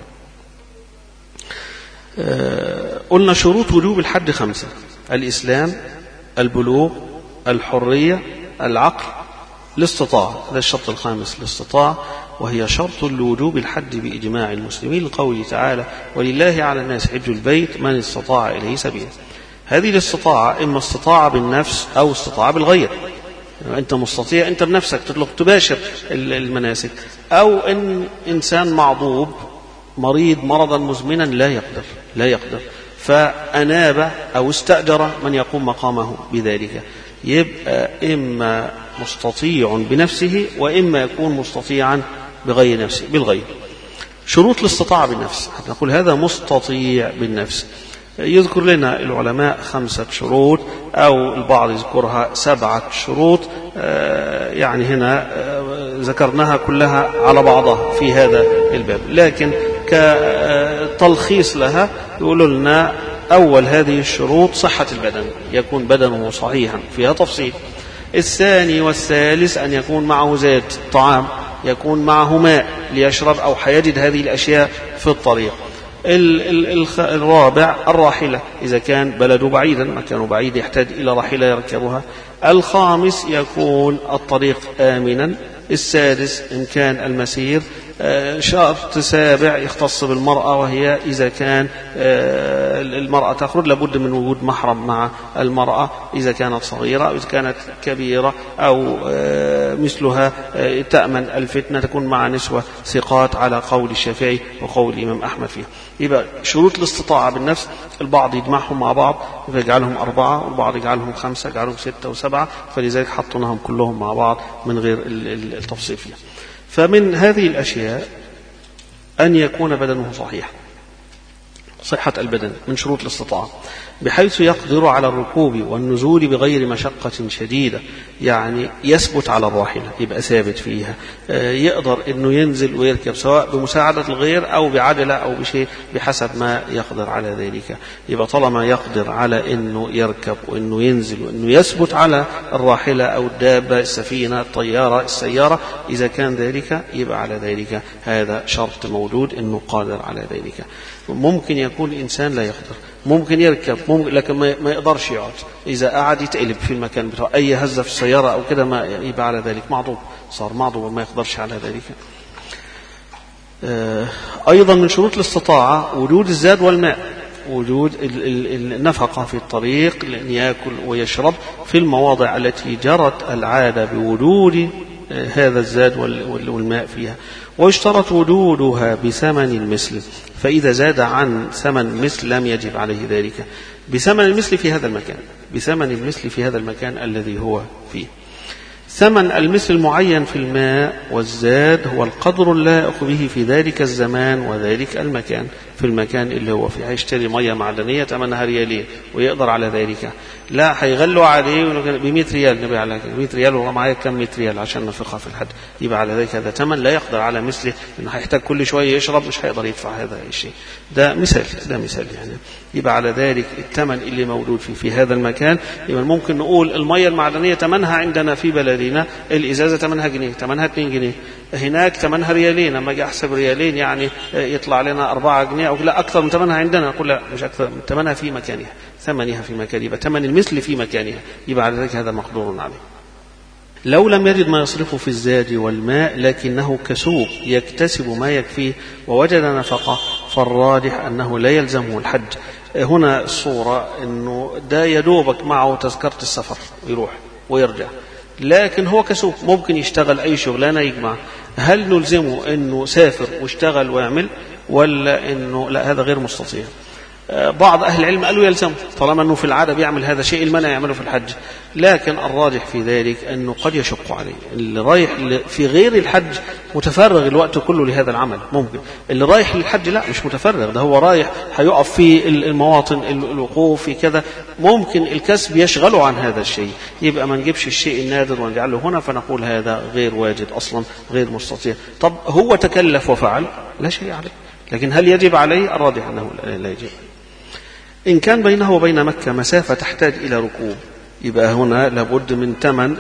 [SPEAKER 1] أه قلنا شروط وجوب الحج خمسة: الإسلام، البلوغ، الحرية، العقل، الاستطاعة. هذا الشرط الخامس الاستطاعة، وهي شرط لوجوب الحج بإجماع المسلمين لقوله تعالى: ولله على الناس حج البيت من استطاع إليه سبيلا. هذه الاستطاعة إما استطاعة بالنفس أو استطاعة بالغير، أنت مستطيع أنت بنفسك تطلق تباشر المناسك، أو إن إنسان معضوب مريض مرضا مزمنا لا يقدر لا يقدر فأناب أو استأجر من يقوم مقامه بذلك، يبقى إما مستطيع بنفسه وإما يكون مستطيعا بغير نفسه بالغير. شروط الاستطاعة بالنفس نقول هذا مستطيع بالنفس. يذكر لنا العلماء خمسة شروط أو البعض يذكرها سبعة شروط، يعني هنا ذكرناها كلها على بعضها في هذا الباب، لكن كتلخيص لها يقولوا لنا أول هذه الشروط صحة البدن، يكون بدنه صحيحا، فيها تفصيل. الثاني والثالث أن يكون معه زاد طعام، يكون معه ماء ليشرب أو حيجد هذه الأشياء في الطريق. الرابع الراحلة، إذا كان بلده بعيدا مكانه بعيد يحتاج إلى راحلة يركبها. الخامس يكون الطريق آمنا. السادس إن كان المسير. شرط سابع يختص بالمرأة، وهي إذا كان المرأة تخرج لابد من وجود محرم مع المرأة، إذا كانت صغيرة أو إذا كانت كبيرة أو مثلها تأمن الفتنة، تكون مع نسوة ثقات على قول الشافعي وقول الإمام أحمد فيها. يبقى شروط الاستطاعة بالنفس البعض يجمعهم مع بعض فيجعلهم أربعة، والبعض يجعلهم خمسة، يجعلهم ستة وسبعة، فلذلك حطوناهم كلهم مع بعض من غير التفصيل فيها. فمن هذه الأشياء أن يكون بدنه صحيح، صحة البدن من شروط الاستطاعة، بحيث يقدر على الركوب والنزول بغير مشقة شديدة، يعني يثبت على الراحلة يبقى ثابت فيها، يقدر أنه ينزل ويركب سواء بمساعدة الغير أو بعجلة أو بشيء بحسب ما يقدر على ذلك. يبقى طالما يقدر على أنه يركب وأنه ينزل وأنه يثبت على الراحلة أو الدابة السفينة الطيارة السيارة، إذا كان ذلك يبقى على ذلك هذا شرط موجود أنه قادر على ذلك. ممكن يكون الإنسان لا يقدر، ممكن يركب ممكن لكن ما يقدرش يقعد، إذا قعد يتقلب في المكان بتاعه، أي هزة في السيارة أو كده ما يبقى على ذلك معضوب، صار معضوب وما يقدرش على ذلك. أيضا من شروط الاستطاعة وجود الزاد والماء، وجود النفقة في الطريق لأن يأكل ويشرب في المواضع التي جرت العادة بوجود هذا الزاد والماء فيها. ويشترط وجودها بثمن المثل، فإذا زاد عن ثمن المثل لم يجب عليه ذلك، بثمن المثل في هذا المكان، بثمن المثل في هذا المكان الذي هو فيه. ثمن المثل المعين في الماء والزاد هو القدر اللائق به في ذلك الزمان وذلك المكان. في المكان اللي هو فيه هيشتري مية معدنية ثمنها ريالين ويقدر على ذلك، لا هيغلوا عليه بمئة ريال، نبي على مئة ريال والله معايا كم مئة ريال عشان نفقها في الحد، يبقى على ذلك هذا ثمن لا يقدر على مثله، إنه هيحتاج كل شوية يشرب مش هيقدر يدفع هذا الشيء. ده مثال ده مثال يعني. يبقى على ذلك الثمن اللي موجود في في هذا المكان، يبقى ممكن نقول المية المعدنية ثمنها عندنا في بلدنا الإزازة ثمنها جنيه، ثمنها اثنين جنيه، هناك ثمنها ريالين، لما اجي احسب ريالين يعني يطلع لنا أربعة جنيه او لا اكثر من ثمنها عندنا، نقول لا مش اكثر من ثمنها في مكانها، ثمنها في مكانها، يبقى ثمن المثل في مكانها، يبقى على ذلك هذا مقدور عليه. لو لم يجد ما يصرفه في الزاد والماء لكنه كسوق يكتسب ما يكفيه ووجد نفقة، فالراجح أنه لا يلزمه الحج. هنا الصورة أنه ده يدوبك معه تذكرة السفر يروح ويرجع، لكن هو كسوق ممكن يشتغل أي شغلانة يجمع، هل نلزمه أنه سافر واشتغل ويعمل، ولا أنه لا هذا غير مستطيع؟ بعض أهل العلم قالوا يلزمه طالما أنه في العادة بيعمل هذا شيء المنع يعمله في الحج، لكن الراجح في ذلك أنه قد يشق عليه. اللي رايح في غير الحج متفرغ الوقت كله لهذا العمل ممكن، اللي رايح للحج لا مش متفرغ، ده هو رايح هيقف في المواطن الوقوف في كذا، ممكن الكسب يشغله عن هذا الشيء، يبقى ما نجيبش الشيء النادر ونجعله هنا فنقول هذا غير واجد أصلا غير مستطيع. طب هو تكلف وفعل لا شيء عليه، لكن هل يجب عليه؟ الراجح أنه لا يجب. إن كان بينه وبين مكة مسافة تحتاج إلى ركوب، يبقى هنا لابد من ثمن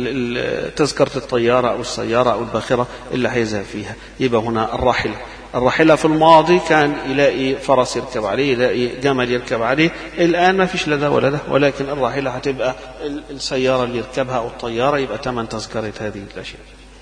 [SPEAKER 1] تذكرة الطيارة أو السيارة أو الباخرة اللي هيذهب فيها، يبقى هنا الراحلة. الراحلة في الماضي كان يلاقي فرس يركب عليه، يلاقي جمل يركب عليه، الآن ما فيش لده ولا ده، ولكن الراحلة هتبقى السيارة اللي يركبها أو الطيارة، يبقى ثمن تذكرة هذه الأشياء.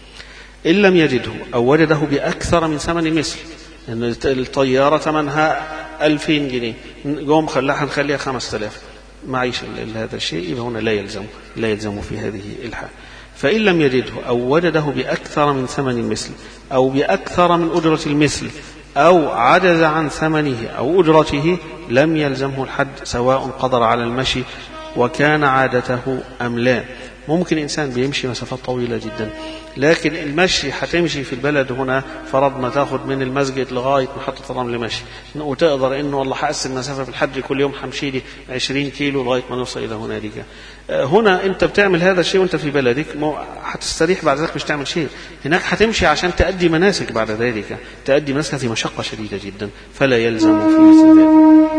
[SPEAKER 1] إن لم يجده أو وجده بأكثر من ثمن المثل، إن الطيارة ثمنها ألفين جنيه قوم خلاها نخليها خمسة آلاف، معيش هذا الشيء، يبقى هنا لا يلزم لا يلزم في هذه الحال. فإن لم يجده أو وجده بأكثر من ثمن المثل أو بأكثر من أجرة المثل أو عجز عن ثمنه أو أجرته لم يلزمه الحج، سواء قدر على المشي وكان عادته أم لا. ممكن إنسان بيمشي مسافات طويلة جدا، لكن المشي هتمشي في البلد هنا فرضنا تاخد من المسجد لغاية محطة الرمل مشي، وتقدر إنه والله هقسم مسافة في الحج كل يوم همشي لي عشرين كيلو لغاية ما نوصل إلى هنالك. هنا أنت بتعمل هذا الشيء وأنت في بلدك، هتستريح بعد ذلك مش تعمل شيء، هناك هتمشي عشان تأدي مناسك، بعد ذلك تأدي مناسك في مشقة شديدة جدا، فلا يلزم في مثل ذلك.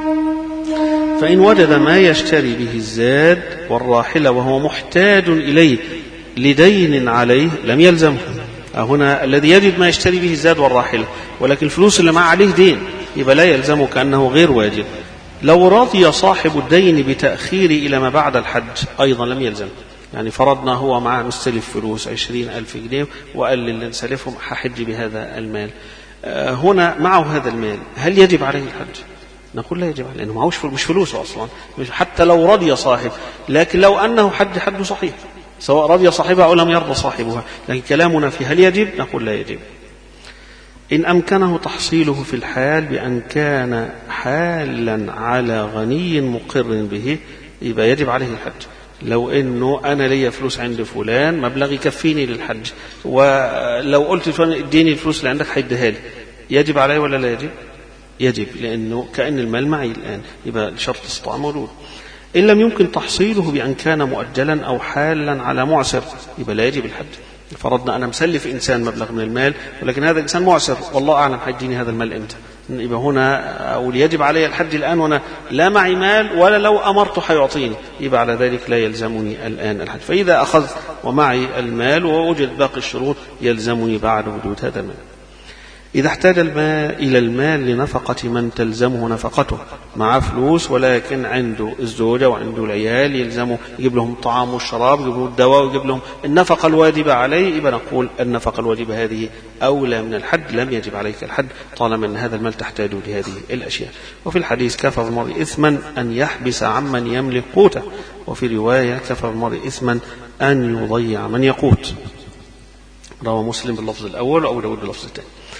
[SPEAKER 1] فإن وجد ما يشتري به الزاد والراحلة وهو محتاج إليه لدين عليه لم يلزمه. هنا الذي يجد ما يشتري به الزاد والراحلة ولكن الفلوس اللي معه عليه دين، يبقى لا يلزمه كأنه غير واجب. لو رضي صاحب الدين بتأخير إلى ما بعد الحج أيضا لم يلزم، يعني فرضنا هو معه مستلف فلوس عشرين ألف جنيه وقال للي نسلفهم هحج بهذا المال، هنا معه هذا المال، هل يجب عليه الحج؟ نقول لا يجب عليه، لأنه معهوش مش فلوسه أصلا، مش حتى لو رضي صاحب، لكن لو أنه حج حج صحيح سواء رضي صاحبها أو لم يرضى صاحبها، لكن كلامنا في هل يجب نقول لا يجب. إن أمكنه تحصيله في الحال بأن كان حالا على غني مقر به يبقى يجب عليه الحج. لو إنه أنا لي فلوس عند فلان مبلغ يكفيني للحج، ولو قلت فلان اديني الفلوس اللي عندك هيديها لي، يجب عليه ولا لا يجب؟ يجب، لأنه كأن المال معي الآن، يبقى شرط الاستطاعة موجود. إن لم يمكن تحصيله بأن كان مؤجلا أو حالا على معسر يبقى لا يجب الحج. فرضنا أنا مسلف إنسان مبلغ من المال ولكن هذا الإنسان معسر والله أعلم هيديني هذا المال إمتى، يبقى هنا أو يجب علي الحج الآن وأنا لا معي مال ولا لو أمرته حيعطيني، يبقى على ذلك لا يلزمني الآن الحج. فإذا أخذت ومعي المال ووجد باقي الشروط يلزمني بعد وجود هذا المال. إذا احتاج المال إلى المال لنفقة من تلزمه نفقته، مع فلوس ولكن عنده الزوجة وعنده العيال يلزمه يجيب لهم الطعام والشراب، يجيب لهم الدواء ويجيب لهم النفقة الواجبة عليه، يبقى نقول النفقة الواجبة هذه أولى من الحج، لم يجب عليك الحج طالما أن هذا المال تحتاج لهذه الأشياء. وفي الحديث كفى بالمرء إثما أن يحبس عمن يملك قوته، وفي رواية كفى بالمرء إثما أن يضيع من يقوت، رواه مسلم باللفظ الأول وأبو داود باللفظ الثاني.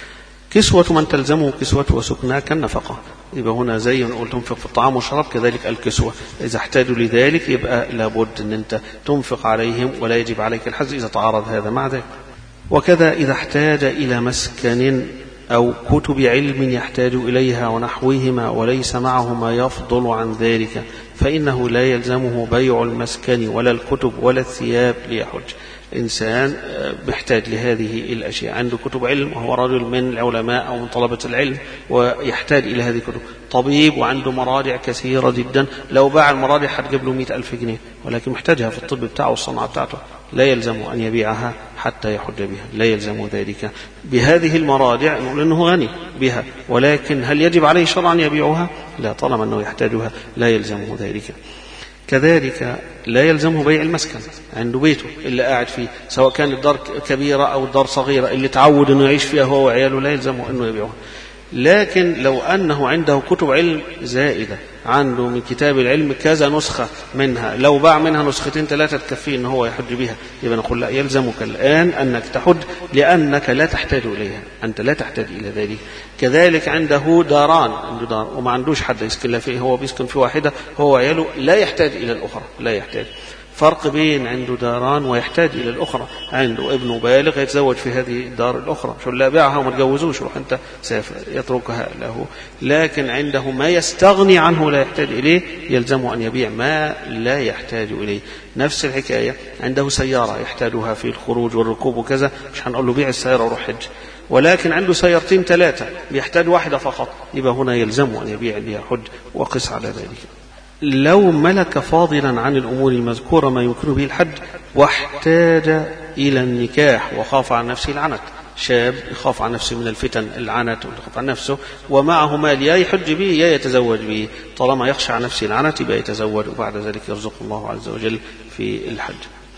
[SPEAKER 1] كسوة من تلزمه كسوته وسكناه كالنفقة. يبقى هنا زي ما قلت تنفق في الطعام والشراب، كذلك الكسوة إذا احتاجوا لذلك يبقى لابد أن أنت تنفق عليهم، ولا يجب عليك الحج إذا تعارض هذا مع ذلك. وكذا إذا احتاج إلى مسكن أو كتب علم يحتاج إليها ونحوهما وليس معه ما يفضل عن ذلك فإنه لا يلزمه بيع المسكن ولا الكتب ولا الثياب ليحج. إنسان محتاج لهذه الأشياء، عنده كتب علم وهو رجل من العلماء أو من طلبة العلم ويحتاج إلى هذه الكتب، طبيب وعنده مراجع كثيرة جدا، لو باع المراجع هتجيب له مئة ألف جنيه، ولكن محتاجها في الطب بتاعه والصناعة بتاعته، لا يلزم أن يبيعها حتى يحج بها، لا يلزم ذلك. بهذه المراجع نقول أنه غني بها، ولكن هل يجب عليه شرعا يبيعها؟ لا، طالما أنه يحتاجها لا يلزمه ذلك. كذلك لا يلزمه بيع المسكن، عنده بيته اللي قاعد فيه، سواء كان الدار كبيرة أو الدار صغيرة اللي تعود أنه يعيش فيها هو وعياله، لا يلزمه أنه يبيعها. لكن لو أنه عنده كتب علم زائدة، عنده من كتاب العلم كذا نسخة منها، لو باع منها نسختين ثلاثة تكفيه أنه هو يحج بها، يبقى نقول لا، يلزمك الآن أنك تحج لأنك لا تحتاج إليها، أنت لا تحتاج إلى ذلك. كذلك عنده داران، عنده دار وما عندوش حد يسكن فيه، هو بيسكن في واحدة هو وعياله، لا يحتاج إلى الأخرى، لا يحتاج. فرق بين عنده داران ويحتاج إلى الأخرى، عنده ابن بالغ يتزوج في هذه الدار الأخرى، شو لا بيعها وما تجوزوش روح أنت سافر، يتركها له. لكن عنده ما يستغني عنه لا يحتاج إليه، يلزمه أن يبيع ما لا يحتاج إليه. نفس الحكاية عنده سيارة يحتاجها في الخروج والركوب وكذا، مش هنقول له بيع السيارة وروح حج، ولكن عنده سيارتين ثلاثة يحتاج واحدة فقط، يبقى هنا يلزمه أن يبيع ليحج، وقس على ذلك. لو ملك فاضلا عن الأمور المذكورة ما يمكنه به الحج واحتاج إلى النكاح وخاف عن نفسه العنت، شاب يخاف عن نفسه من الفتن العنت ويخاف عن نفسه ومعه مال يا يحج به يا يتزوج به، طالما يخشى عن نفسه العنت يبقى يتزوج، وبعد ذلك يرزق الله عز وجل في الحج.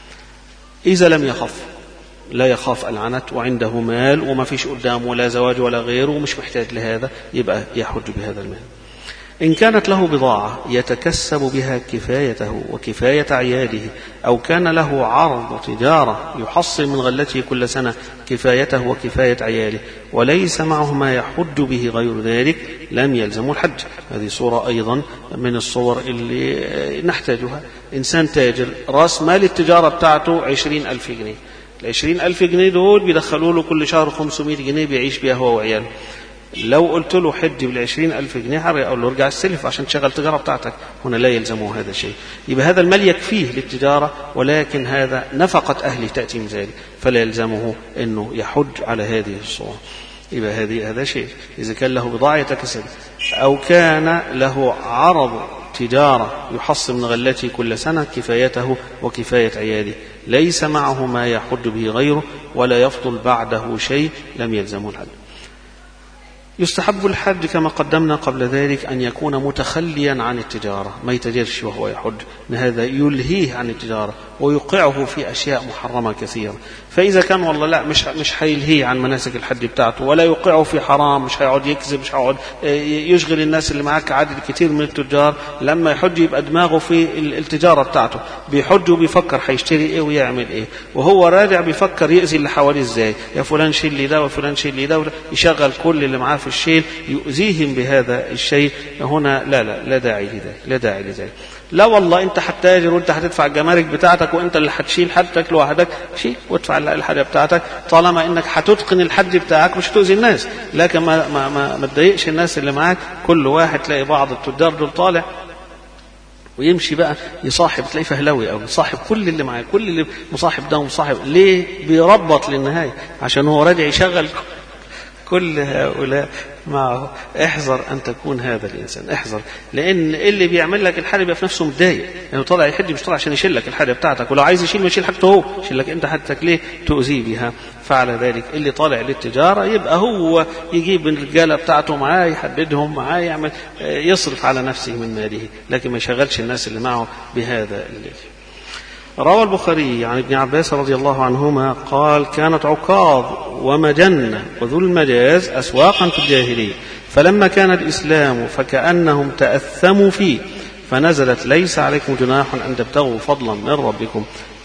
[SPEAKER 1] إذا لم يخف، لا يخاف العنت وعنده مال وما فيش قدامه ولا زواج ولا غيره ومش محتاج لهذا، يبقى يحج بهذا المال. إن كانت له بضاعة يتكسب بها كفايته وكفاية عياله، أو كان له عرض تجارة يحصل من غلته كل سنة كفايته وكفاية عياله وليس معه ما يحج به غير ذلك، لم يلزم الحج. هذه صورة أيضا من الصور اللي نحتاجها. إنسان تاجر رأس مال التجارة بتاعته عشرين ألف جنيه، العشرين ألف جنيه دول بيدخلوا له كل شهر خمسمائة جنيه بيعيش بها هو وعياله. لو قلت له حج بالعشرين ألف جنيه حرق أقول له ارجع السلف عشان تشغل التجارة بتاعتك، هنا لا يلزمه هذا الشيء. يبقى هذا المال يكفيه للتجارة، ولكن هذا نفقة أهله تأتي من ذلك، فلا يلزمه أنه يحج على هذه الصورة. يبقى هذه هذا شيء. إذا كان له بضاعة يتكسب، أو كان له عرض تجارة يحصل من غلته كل سنة كفايته وكفاية عياله ليس معه ما يحج به غيره ولا يفضل بعده شيء، لم يلزمه الحج. يستحب الحج كما قدمنا قبل ذلك أن يكون متخليا عن التجارة، ما يتجرش وهو يحج، هذا يلهيه عن التجارة ويوقعه في أشياء محرمة كثيرة. فإذا كان والله لا مش مش هيلهيه عن مناسك الحج بتاعته، ولا يوقعه في حرام، مش هيقعد يكذب، مش هيقعد يشغل الناس اللي معاك عدد كتير من التجار، لما يحج يبقى دماغه في التجارة بتاعته، بيحج وبيفكر هيشتري ايه ويعمل ايه، وهو راجع بيفكر يأذي اللي حواليه ازاي، يا فلان شيل لي ده وفلان شيل لي ده، يشغل كل اللي معاه في الشيل يؤذيهم بهذا الشيء. هنا لا لا لا داعي لذلك، لا داعي لذلك. لا والله انت هتتاجر وانت هتدفع الجمارك بتاعتك وانت اللي هتشيل حاجتك لوحدك، شيل وادفع الحاجه بتاعتك، طالما انك هتتقن الحج بتاعك مش هتؤذي الناس. لكن ما ما ما, ما تضايقش الناس اللي معاك. كل واحد تلاقي بعض التجار دول طالع ويمشي بقى يصاحب، تلاقيه فهلوي او يصاحب كل اللي معاه، كل اللي مصاحب ده ومصاحب ليه، بيربط للنهايه عشان هو راجع يشغل كل هؤلاء معه. احذر أن تكون هذا الإنسان، احذر، لأن اللي بيعمل لك الحاجة بيبقى في نفسه متضايق، يعني طالع يحج مش طالع عشان يشيل لك الحاجة بتاعتك، ولو عايز يشيل ما يشيل حاجته هو، يشيل لك أنت حاجتك ليه تؤذي بها. فعلى ذلك اللي طالع للتجارة يبقى هو يجيب الرجالة بتاعته معاه، يحددهم معاه، يعمل يصرف على نفسه من ماله، لكن ما يشغلش الناس اللي معه بهذا الليل. روى البخاري عن ابن عباس رضي الله عنهما قال: كانت عكاظ ومجنة وذو المجاز أسواقا في الجاهلية، فلما كان الإسلام فكأنهم تأثموا فيه، فنزلت: ليس عليكم جناح أن تبتغوا فضلا من ربكم،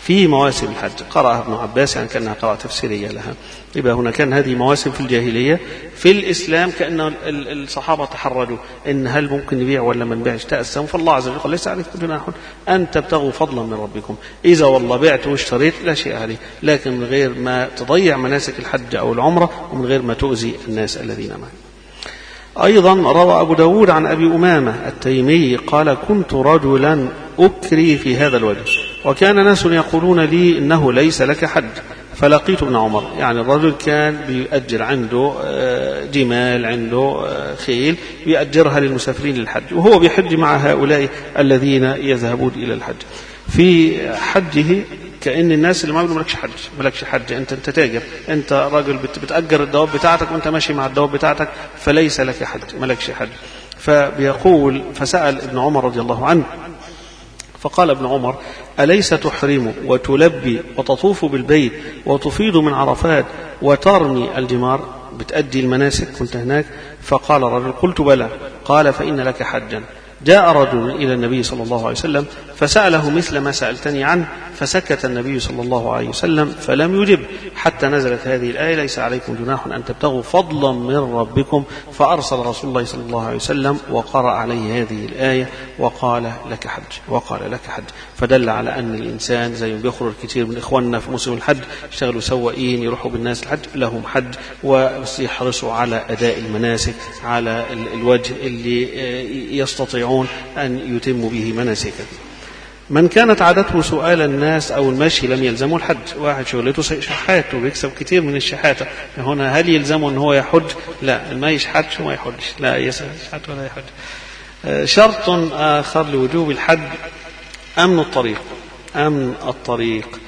[SPEAKER 1] في مواسم الحج قرأها ابن عباس يعني كأنها قراءة تفسيرية لها. يبقى هنا كان هذه مواسم في الجاهلية. في الإسلام كأن الصحابة تحرجوا إن هل ممكن نبيع ولا ما نبيعش، تأسموا، فالله عز وجل قال ليس عليكم جناح أن تبتغوا فضلا من ربكم، إذا والله بعت واشتريت لا شيء عليه، لكن من غير ما تضيع مناسك الحج أو العمرة ومن غير ما تؤذي الناس الذين معه. أيضا روى أبو داود عن أبي أمامة التيمي قال كنت رجلا أكري في هذا الوجه، وكان ناس يقولون لي إنه ليس لك حج، فلقيت ابن عمر. يعني الرجل كان بيأجر عنده جمال، عنده خيل بيأجرها للمسافرين للحج، وهو بيحج مع هؤلاء الذين يذهبون إلى الحج. في حجه كأن الناس اللي ما بيقولوا مالكش حج، مالكش حج، أنت أنت تاجر، أنت راجل بتأجر الدواب بتاعتك وأنت ماشي مع الدواب بتاعتك، فليس لك حج، مالكش حج. فبيقول فسأل ابن عمر رضي الله عنه فقال ابن عمر أليس تحرم وتلبي وتطوف بالبيت وتفيض من عرفات وترمي الجمار، بتأدي المناسك كنت هناك؟ فقال الرجل قلت بلى. قال فإن لك حجا. جاء رجل إلى النبي صلى الله عليه وسلم فسأله مثل ما سألتني عنه، فسكت النبي صلى الله عليه وسلم فلم يجب حتى نزلت هذه الآية ليس عليكم جناح أن تبتغوا فضلا من ربكم، فأرسل رسول الله صلى الله عليه وسلم وقرأ عليه هذه الآية وقال لك حج، وقال لك حج. فدل على أن الإنسان زي ما بيخرج كثير من إخواننا في موسم الحج يشتغلوا سواقين يروحوا بالناس الحج، لهم حج ويحرصوا على أداء المناسك على الوجه اللي يستطيعون أن يتموا به مناسكه. من كانت عادته سؤال الناس أو المشي لم يلزمه الحج. واحد شغلته شحات وبيكسب كتير من الشحاتة، هنا هل يلزمه أنه هو يحج؟ لا، ما يشحتش وما يحجش، لا يشحت ولا يحج. شرط آخر لوجوب الحج أمن الطريق. أمن الطريق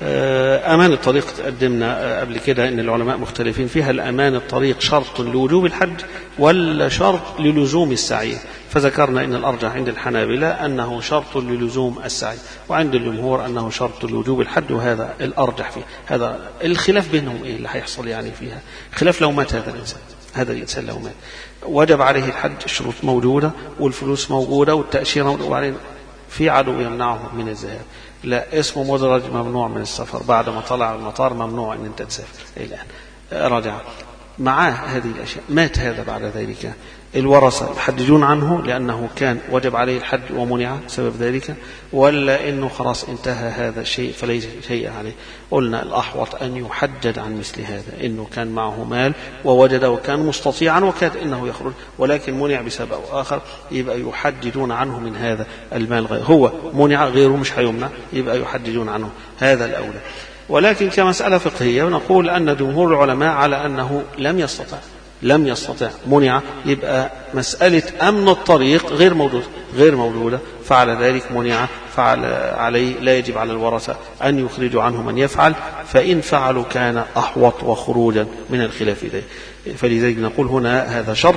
[SPEAKER 1] أمان الطريق تقدمنا قبل كده إن العلماء مختلفين فيها، الأمان الطريق شرط لوجوب الحج ولا شرط للزوم السعي؟ فذكرنا إن الأرجح عند الحنابلة أنه شرط للزوم السعي، وعند الجمهور أنه شرط لوجوب الحج، وهذا الأرجح فيه. هذا الخلاف بينهم إيه اللي هيحصل يعني فيها؟ خلاف لو مات هذا الإنسان، هذا الإنسان لو مات وجب عليه الحج، الشروط موجودة والفلوس موجودة والتأشيرة موجودة، وبعدين في عدو يمنعه من الذهاب، لا اسمه مدرج ممنوع من السفر، بعد ما طلع المطار ممنوع أن أنت تسافر الآن، رجع معاه هذه الأشياء، مات هذا بعد ذلك، الورثة يحددون عنه لأنه كان وجب عليه الحج ومنع بسبب ذلك، ولا إنه خلاص انتهى هذا الشيء فليس شيء عليه؟ قلنا الأحوط أن يحدد عن مثل هذا، إنه كان معه مال ووجد وكان مستطيعا وكاد إنه يخرج ولكن منع بسبب آخر، يبقى يحددون عنه من هذا المال. غير هو منع غيره مش هيمنع، يبقى يحددون عنه، هذا الأولى. ولكن كمسألة فقهية نقول أن جمهور العلماء على أنه لم يستطع لم يستطع منع، يبقى مسألة أمن الطريق غير موجودة غير موجودة فعلى ذلك منع، فعلى عليه لا يجب على الورثة أن يخرجوا عنه من يفعل، فإن فعلوا كان أحوط وخروجا من الخلاف ذلك. فلذلك نقول هنا هذا شرط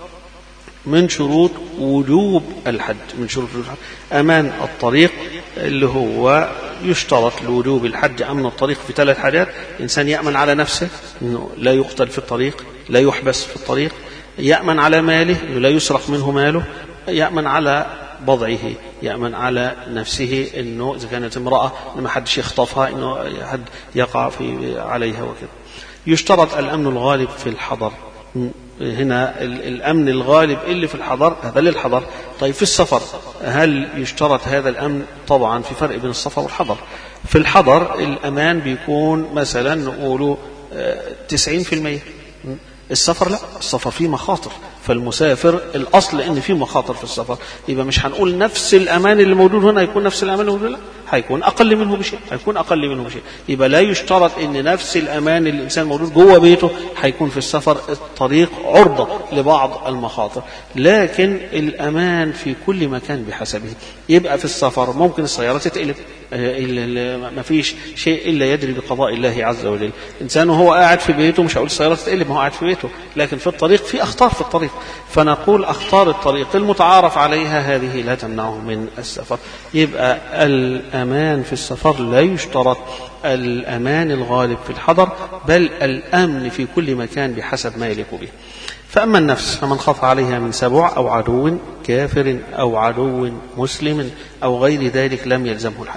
[SPEAKER 1] من شروط وجوب الحج، من شروط الحج أمان الطريق، اللي هو يشترط لوجوب الحج أمن الطريق في ثلاث حاجات: إنسان يأمن على نفسه إنه لا يقتل في الطريق، لا يحبس في الطريق، يأمن على ماله إنه لا يسرق منه ماله، يأمن على بضعه، يأمن على نفسه إنه إذا كانت امرأة ما حدش يخطفها، إنه حد يقع في عليها وكذا. يشترط الأمن الغالب في الحضر، هنا الأمن الغالب اللي في الحضر هذا للحضر. طيب في السفر هل يشترط هذا الأمن؟ طبعا في فرق بين السفر والحضر. في الحضر الأمان بيكون مثلا نقوله تسعين في المية، السفر لا، السفر فيه مخاطر، فالمسافر الأصل إن فيه مخاطر في السفر، يبقى مش هنقول نفس الأمان اللي موجود هنا يكون نفس الأمان اللي موجود، لا، هيكون أقل منه بشيء، هيكون أقل منه بشيء. يبقى لا يشترط إن نفس الأمان اللي الإنسان موجود جوه بيته هيكون في السفر، الطريق عرضة لبعض المخاطر، لكن الأمان في كل مكان بحسبه. يبقى في السفر ممكن السيارة تتقلب، ما فيش شيء إلا يدري بقضاء الله عز وجل. إنسان وهو قاعد في بيته مش هقول السيارة تتقلب، ما هو قاعد في بيته، لكن في الطريق في أخطار في الطريق، فنقول أخطار الطريق المتعارف عليها هذه لا تمنعه من السفر. يبقى الأمان في السفر لا يشترط الأمان الغالب في الحضر، بل الأمن في كل مكان بحسب ما يليق به. فأما النفس فمن خاف عليها من سبع أو عدو كافر أو عدو مسلم أو غير ذلك لم يلزمه الحج.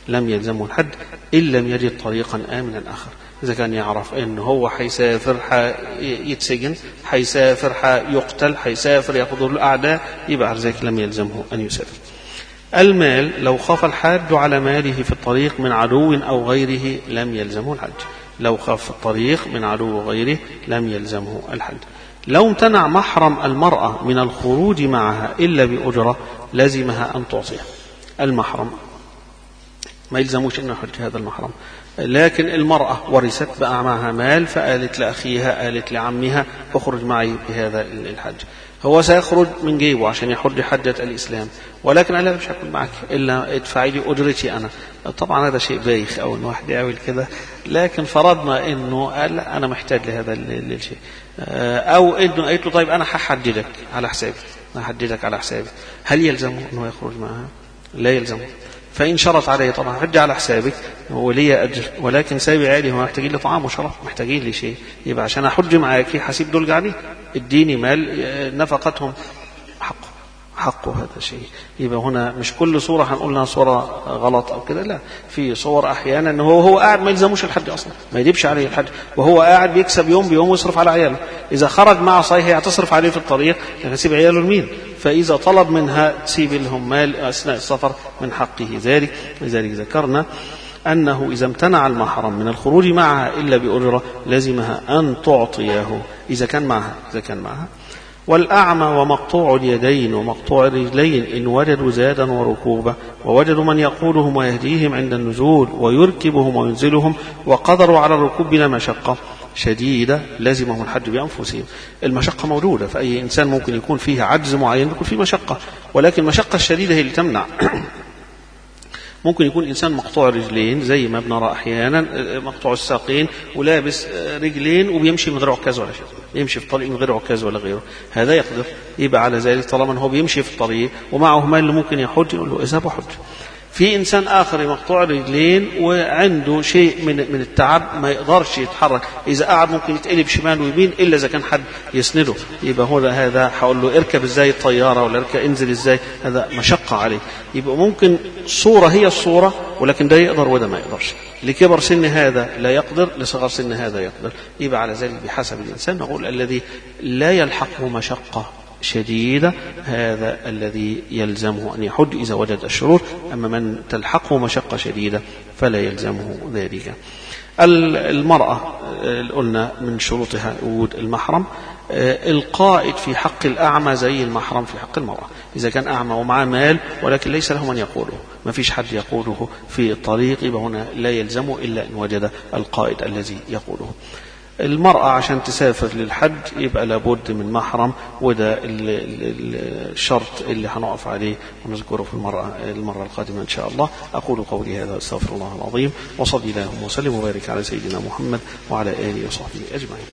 [SPEAKER 1] لم يلزمه الحد إن لم يجد طريقا آمنا آخر. إذا كان يعرف إن هو حيسافر حيتسجن، حيسافر حيقتل، حيسافر يأخذه الأعداء، يبقى ذلك لم يلزمه أن يسافر. المال لو خاف الحاج على ماله في الطريق من عدو أو غيره لم يلزمه الحج. لو خاف في الطريق من عدو غيره لم يلزمه الحج. لو امتنع محرم المرأة من الخروج معها إلا بأجرة لزمها أن تعطيه. المحرم ما يلزموش أن يحج هذا المحرم، لكن المرأة ورثت بقى معها مال فقالت لأخيها قالت لعمها اخرج معي بهذا الحج. هو سيخرج من جيبه عشان يحج حجة الإسلام، ولكن قال لها مش هكون معك إلا ادفعي لي أجرتي أنا. طبعا هذا شيء بايخ أو إن واحد يعمل كده، لكن فرضنا إنه قال أنا محتاج لهذا الشيء، أو إنه قالت له طيب أنا هحججك على حسابي، أنا هحججك على حسابي، هل يلزمه إنه يخرج معها؟ لا يلزمه. فإن شرط عليه طبعا حج على حسابك ولي أجر، ولكن سايب عيالي هم محتاجين لطعام وشراب، محتاجين لشيء، يبقى عشان أحج معاكي حسيب دول قاعدين اديني مال نفقتهم حقه حقه هذا شيء. يبقى هنا مش كل صورة هنقولنا صورة غلط أو كده، لا، في صور أحيانا إنه هو هو قاعد ما يلزموش الحج أصلا، ما يجيبش عليه الحج، وهو قاعد بيكسب يوم بيوم ويصرف على عياله. إذا خرج مع صحيح هتصرف عليه في الطريق، هتسيب عياله لمين؟ فإذا طلب منها تسيب لهم مال أثناء السفر من حقه ذلك. لذلك ذكرنا أنه إذا امتنع المحرم من الخروج معها إلا بأجرة لزمها أن تعطيه إذا كان معها إذا كان معها والأعمى ومقطوع اليدين ومقطوع الرجلين إن وجدوا زادا وركوبا ووجدوا من يقودهم ويهديهم عند النزول ويركبهم وينزلهم وقدروا على الركوب بلا مشقة شديدة لزمهم الحج بأنفسهم. المشقة موجودة، فأي إنسان ممكن يكون فيه عجز معين يكون فيه مشقة، ولكن المشقة الشديدة هي اللي تمنع. ممكن يكون إنسان مقطوع رجلين زي ما بنرى أحيانا، مقطوع الساقين ولابس رجلين وبيمشي من غير عكاز ولا شيء، يمشي في الطريق من غير عكاز ولا غيره، هذا يقدر يبقى على ذلك طالما هو بيمشي في الطريق ومعه مال اللي ممكن يحج يقول له اذهب وحج. في إنسان آخر مقطوع رجلين وعنده شيء من من التعب ما يقدرش يتحرك، إذا قعد ممكن يتقلب شمال ويمين إلا إذا كان حد يسنده، يبقى هو هذا هقول له اركب إزاي الطيارة ولا اركب انزل إزاي، هذا مشقة عليه. يبقى ممكن صورة هي الصورة ولكن ده يقدر وده ما يقدرش، لكبر سن هذا لا يقدر، لصغر سن هذا يقدر. يبقى على ذلك بحسب الإنسان نقول الذي لا يلحقه مشقة شديدة هذا الذي يلزمه أن يحج إذا وجد الشروط، أما من تلحقه مشقة شديدة فلا يلزمه ذلك. المرأة قلنا من شروطها وجود المحرم. القائد في حق الأعمى زي المحرم في حق المرأة، إذا كان أعمى ومعه مال ولكن ليس له من يقوله، ما فيش حد يقوله في الطريق، يبقى هنا لا يلزمه إلا إن وجد القائد الذي يقوله. المرأة عشان تسافر للحج يبقى لابد من محرم، وده الشرط اللي هنقف عليه ونذكره في المرأة المرة القادمة إن شاء الله. أقول قولي هذا استغفر الله العظيم، وصلي اللهم وسلم وبارك على سيدنا محمد وعلى آله وصحبه أجمعين.